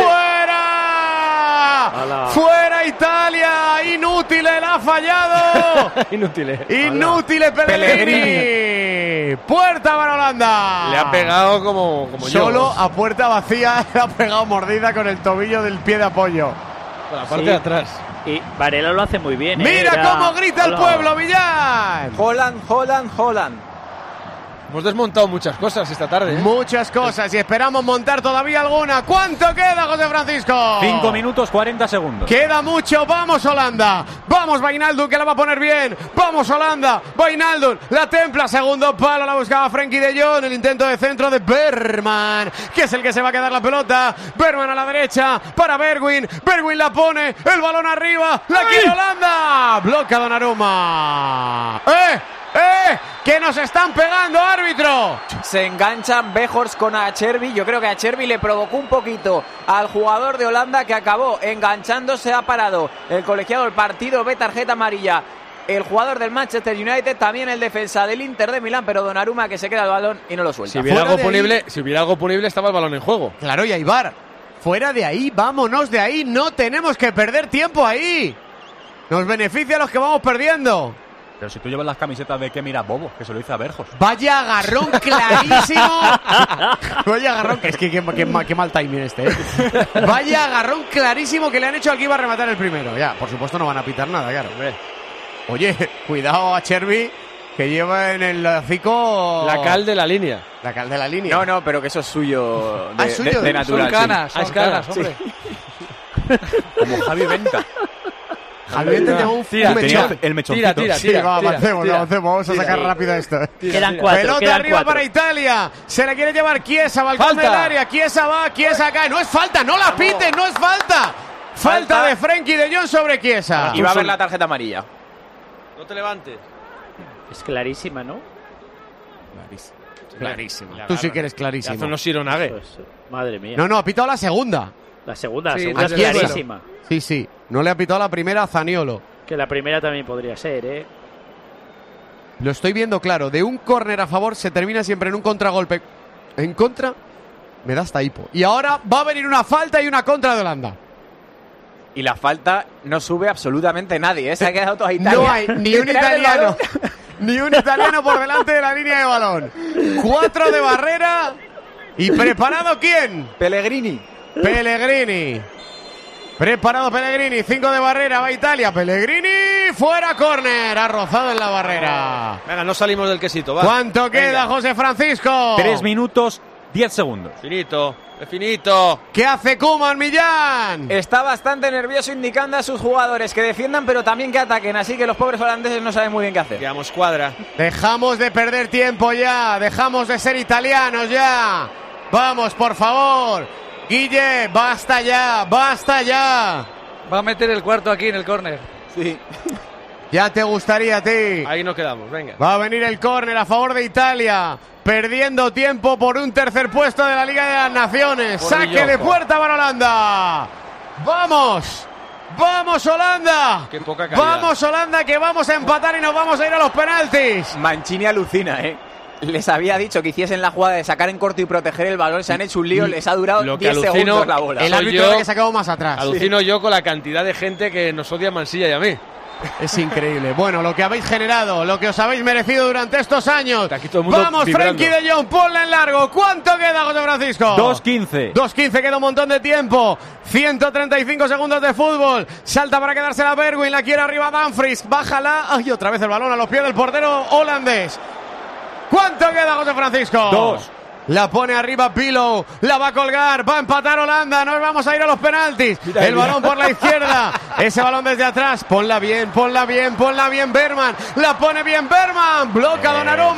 ¡Fuera! Ala. ¡Fuera Italia! ¡Inútil, la ha fallado! Inútil. eh. ¡Inútil Pellegrini! ¡Puerta para Holanda! Le ha pegado como, como yo. Solo a puerta vacía, le ha pegado mordida con el tobillo del pie de apoyo. Por la parte Sí. de atrás. Y Varela lo hace muy bien. ¿eh? ¡Mira Era- cómo grita el Hola. pueblo, Millán! Holland, Holland, Holland. Hemos desmontado muchas cosas esta tarde. ¿eh? Muchas cosas y esperamos montar todavía alguna. ¿Cuánto queda, José Francisco? Cinco minutos, cuarenta segundos. Queda mucho, vamos Holanda, vamos Wijnaldum que la va a poner bien, vamos Holanda, Wijnaldum, la templa, segundo palo, la buscaba Frenkie de Jong, el intento de centro de Bergman, que es el que se va a quedar la pelota, Bergman a la derecha, para Bergwijn, Bergwijn la pone, el balón arriba, la quiere Holanda, bloca Donnarumma, ¡eh! ¡Eh! ¡Que nos están pegando, árbitro! Se enganchan Bejors con Acherbi. Yo creo que Acherbi le provocó un poquito al jugador de Holanda, que acabó enganchándose. Ha parado el colegiado del partido, ve tarjeta amarilla el jugador del Manchester United, también el defensa del Inter de Milán, pero Donnarumma que se queda el balón y no lo suelta. Si hubiera, Fuera algo de punible, ahí. si hubiera algo punible, estaba el balón en juego. Claro, y Aibar, fuera de ahí, vámonos de ahí, no tenemos que perder tiempo ahí. Nos beneficia a los que vamos perdiendo. Pero si tú llevas las camisetas de que mira Bobo, que se lo dice a Berjos. Vaya agarrón clarísimo. Vaya agarrón, es que qué, qué- qué mal timing este, ¿eh? Vaya agarrón clarísimo que le han hecho al que iba a rematar el primero. Ya, por supuesto no van a pitar nada, claro. Oye, cuidado a Chervi, que lleva en el hocico La cal de la línea. la cal de la línea. No, no, pero que eso es suyo de, Ah, es suyo, de- de son natural. Son canas, sí. son Ah, es canas, canas, hombre. Como Javi Venta. Javier te lleva un Tira, un Tenía mechón. el mechoncito. Tira, tira, Sí, tira. va, tira, avancemos, tira. avancemos, vamos a Tira. sacar rápido esto. Quedan cuatro. Pelota quedan arriba cuatro. para Italia. Se la quiere llevar Chiesa, balcón Falta. del área. Chiesa va, Chiesa cae. No es falta, no la piten, no es falta. Falta Falta. de Frenkie de Jong sobre Chiesa. Y va a ver la tarjeta amarilla. No te levantes. Es clarísima, ¿no? Clarísimo. Tú sí que eres Hace clarísimo. unos Sironague. Pues, madre mía. No, no, ha pitado la segunda. La segunda, la Sí, segunda es aquí es clarísima. Sí, sí. No le ha pitado la primera a Zaniolo. Que la primera también podría ser, ¿eh? Lo estoy viendo claro. De un córner a favor se termina siempre en un contragolpe. En contra, me da hasta hipo. Y ahora va a venir una falta y una contra de Holanda. Y la falta no sube absolutamente nadie, ¿eh? Se ha quedado toda Italia. No hay ni un Detrás del italiano. balón. Ni un italiano por delante de la línea de balón. Cuatro de barrera. ¿Y preparado quién? Pellegrini. Pellegrini. Preparado Pellegrini. Cinco de barrera. Va Italia. Pellegrini. Fuera córner. Ha rozado en la barrera. Venga, no salimos del quesito, va. ¿Cuánto queda, Venga. José Francisco? Tres minutos, diez segundos. Finito, es finito. ¿Qué hace Koeman, Millán? Está bastante nervioso, indicando a sus jugadores que defiendan, pero también que ataquen. Así que los pobres holandeses no saben muy bien qué hacer. Quedamos cuadra. Dejamos de perder tiempo ya. Dejamos de ser italianos ya. Vamos, por favor. Guille, basta ya, basta ya. Va a meter el cuarto aquí en el córner. Sí. Ya te gustaría a ti. Ahí nos quedamos, venga. Va a venir el córner a favor de Italia. Perdiendo tiempo por un tercer puesto de la Liga de las Naciones. Por Saque Villoco. de puerta para Holanda. ¡Vamos! ¡Vamos, Holanda! Qué poca calidad. ¡Vamos, Holanda, que vamos a empatar y nos vamos a ir a los penaltis! Mancini alucina, ¿eh? Les había dicho que hiciesen la jugada de sacar en corto y proteger el balón. Se han hecho un lío, les ha durado Lo que diez alucino- segundos la bola. El Soy árbitro yo- era que se acabó más atrás. Alucino yo con la cantidad de gente que nos odia a Mansilla y a mí. Es increíble. Bueno, lo que habéis generado, lo que os habéis merecido durante estos años. Aquí todo el mundo Vamos, vibrando. Frenkie de Jong, ponla en largo. ¿Cuánto queda, José Francisco? dos quince. dos quince, queda un montón de tiempo. ciento treinta y cinco segundos de fútbol. Salta para quedársela Bergwijn, la quiere arriba Dumfries. Bájala. Ay, otra vez el balón a los pies del portero holandés. ¿Cuánto queda, José Francisco? Dos. La pone arriba Pillow, la va a colgar, va a empatar Holanda, nos vamos a ir a los penaltis. Mira, el mira. balón por la izquierda, ese balón desde atrás, ponla bien, ponla bien, ponla bien Bergman, la pone bien Bergman, bloca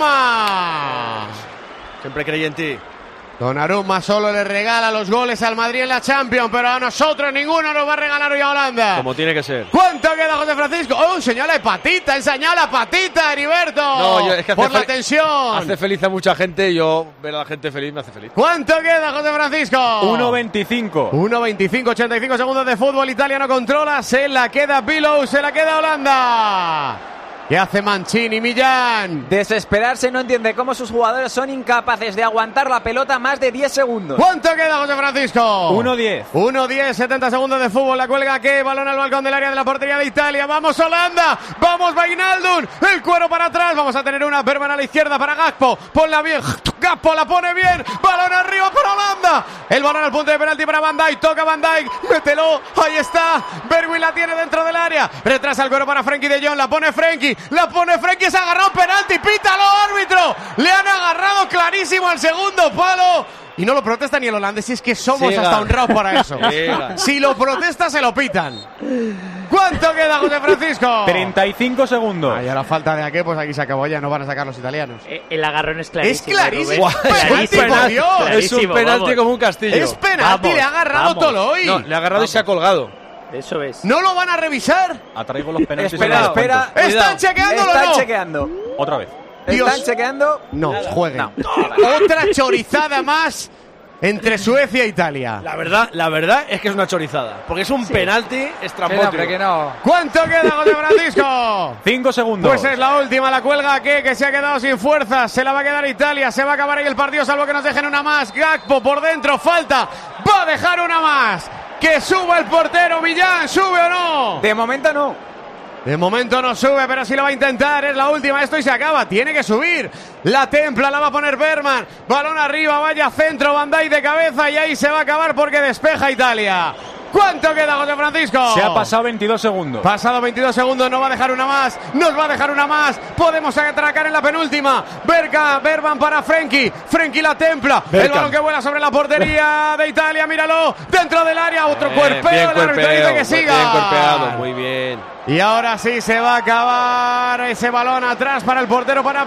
Donnarumma. Siempre creí en ti. Donnarumma solo le regala los goles al Madrid en la Champions, pero a nosotros ninguno nos va a regalar hoy a Holanda. Como tiene que ser. ¿Cuánto queda, José Francisco? ¡Oh, señala de patita! ¡Enseñala la patita, Heriberto! No, yo- es que hace por la fel- tensión. Hace feliz a mucha gente y yo ver a la gente feliz me hace feliz. ¿Cuánto queda, José Francisco? uno veinticinco. uno veinticinco, ochenta y cinco segundos de fútbol. Italia no controla. Se la queda Pillow, se la queda Holanda. ¿Qué hace Mancini, Millán? Desesperarse, no entiende cómo sus jugadores son incapaces de aguantar la pelota más de diez segundos. ¿Cuánto queda, José Francisco? uno diez. uno diez, setenta segundos de fútbol. La cuelga que balón al balcón del área de la portería de Italia. ¡Vamos, Holanda! ¡Vamos, Wijnaldum! El cuero para atrás. Vamos a tener una Bergman a la izquierda para Gakpo. Ponla bien. Gakpo la pone bien. Balón arriba para Holanda. El balón al punto de penalti para Van Dijk. Toca Van Dijk. Mételo. Ahí está. Bergwijn la tiene dentro del área. Retrasa el cuero para Frenkie de Jong. La pone Frenkie. La pone Frenkie. Se ha agarrado un penalti. Pítalo, árbitro. Le han agarrado clarísimo al segundo palo. Y no lo protesta ni el holandés, si es que somos Siga. hasta honrados para eso. Siga. Si lo protesta, se lo pitan. ¿Cuánto queda, José Francisco? treinta y cinco segundos. Ay, a la falta de aquí, pues aquí se acabó ya, no van a sacar los italianos. Eh, El agarrón es clarísimo. Es clarísimo. Rubén. Penalti, Clarísimo, por Dios. Es un clarísimo, penalti vamos. como un castillo. Es penalti, Vamos, le ha agarrado vamos. Toloy. No, le ha agarrado y se ha colgado. Eso es. ¿No lo van a revisar? Atraigo los penaltis. Espera, en los espera. descuentos. ¿Están chequeándolo o Están no? chequeando. Otra vez. Dios. Están chequeando. No, jueguen. No. Otra chorizada más entre Suecia e Italia. La verdad, la verdad es que es una chorizada. Porque es un penalti Que no, estrambótico. hombre, que no. ¿Cuánto queda, José Francisco? cinco segundos. Pues es la última, la cuelga que, que se ha quedado sin fuerzas. Se la va a quedar Italia, se va a acabar ahí el partido, salvo que nos dejen una más. Gakpo por dentro, falta. Va a dejar una más. Que suba el portero, Millán, ¿sube o no? De momento no. De momento no sube, pero sí lo va a intentar. Es la última, esto y se acaba. Tiene que subir. La templa, la va a poner Bergman. Balón arriba, vaya centro, Van Dijk de cabeza y ahí se va a acabar porque despeja Italia. ¿Cuánto queda, José Francisco? Se ha pasado veintidós segundos. Pasado veintidós segundos, no va a dejar una más. Nos va a dejar una más. Podemos atracar en la penúltima. Berga, Bergman para Frenkie. Frenkie la templa. El Bergkamp. balón que vuela sobre la portería de Italia. Míralo. Dentro del área. Otro Bien, cuerpeo. bien El árbitro dice cuerpeado, que siga. bien cuerpeado, muy bien. Y ahora sí se va a acabar ese balón atrás para el portero, para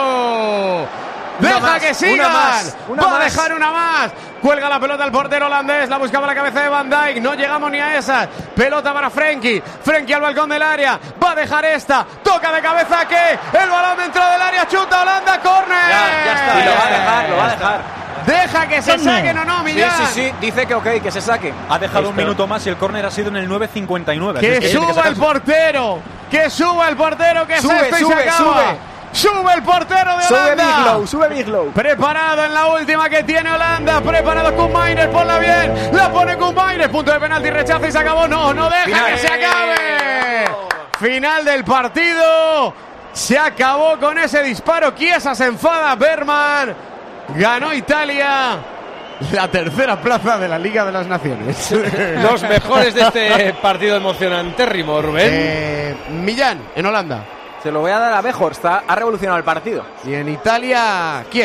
Pilo. Deja más, que sigan. una más, una va a más. dejar una más. Cuelga la pelota el portero holandés. La buscaba la cabeza de Van Dijk. No llegamos ni a esas. Pelota para Frenkie. Frenkie al balcón del área. Va a dejar esta. Toca de cabeza que el balón dentro del área. Chuta Holanda. Córner. Ya, ya está. Y lo va a dejar, lo va a dejar. Deja que se saquen o no, Sí, Millán. sí, sí. Dice que ok, que se saque. Ha dejado un Esto- minuto más y el córner ha sido en el nueve cincuenta y nueve. Que, Así es tiene que suba el sacarse. portero. Que suba el portero. Que Sube, es esto y sube, se acaba. sube. Sube el portero de Sube Holanda. Biglow, sube Biglow. Preparado en la última que tiene Holanda. Preparado Koeman, ponla bien. La pone Koeman. Punto de penalti, rechaza y se acabó. No, no deja Final. que se acabe. Final del partido. Se acabó con ese disparo. Chiesa se enfada. Bergman. Ganó Italia. La tercera plaza de la Liga de las Naciones. Los mejores de este partido emocionantérrimo, Rubén. Eh, Millán, en Holanda. Se lo voy a dar a Weghorst. Ha ha revolucionado el partido. Y en Italia, Chiesa.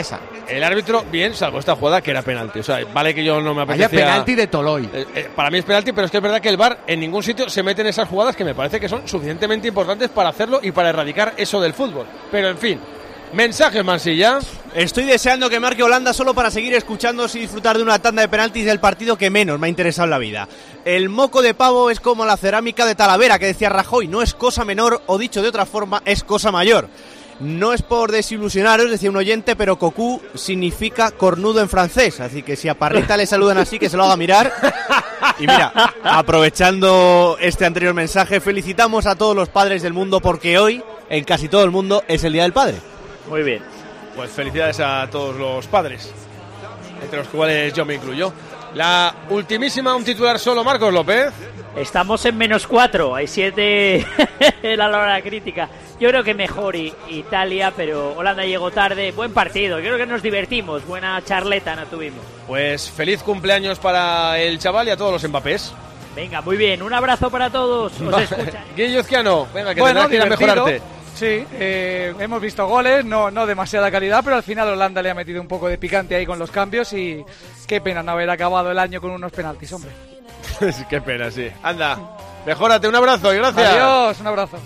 el árbitro, bien, salvo esta jugada que era penalti. O sea, vale que yo no me apetecía... Vaya penalti de Toloi. Eh, eh, para mí es penalti, pero es que es verdad que el V A R en ningún sitio se mete en esas jugadas que me parece que son suficientemente importantes para hacerlo y para erradicar eso del fútbol. Pero, en fin, mensajes, Mansilla. Estoy deseando que marque Holanda solo para seguir escuchándoos y disfrutar de una tanda de penaltis del partido que menos me ha interesado en la vida. El moco de pavo es como la cerámica de Talavera, que decía Rajoy, no es cosa menor, o dicho de otra forma, es cosa mayor. No es por desilusionaros, decía un oyente, pero cocú significa cornudo en francés, así que si a Parrita le saludan así, que se lo haga mirar. Y mira, aprovechando este anterior mensaje, felicitamos a todos los padres del mundo porque hoy, en casi todo el mundo, es el Día del Padre. Muy bien. Pues felicidades a todos los padres, entre los cuales yo me incluyo. La ultimísima, un titular solo, Marcos López. Estamos en menos cuatro, hay siete en la hora crítica. Yo creo que mejor y, Italia, pero Holanda llegó tarde. Buen partido, yo creo que nos divertimos, buena charleta no tuvimos. Pues feliz cumpleaños para el chaval y a todos los Mbappés. Venga, muy bien, un abrazo para todos. Os escuchan. Guillo Izquiano, venga, que bueno, tendrás que ir a mejorarte. Sí, eh, hemos visto goles, no, no demasiada calidad, pero al final Holanda le ha metido un poco de picante ahí con los cambios y qué pena no haber acabado el año con unos penaltis, hombre. Qué pena, sí. Anda, mejórate, un abrazo y gracias. Adiós, un abrazo.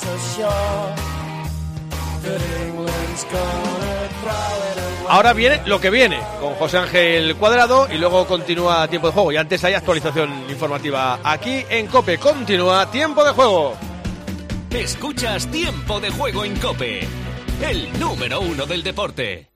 Ahora viene lo que viene con José Ángel Cuadrado y luego continúa Tiempo de Juego. Y antes hay actualización informativa aquí en COPE. Continúa Tiempo de Juego. Escuchas Tiempo de Juego en COPE, el número uno del deporte.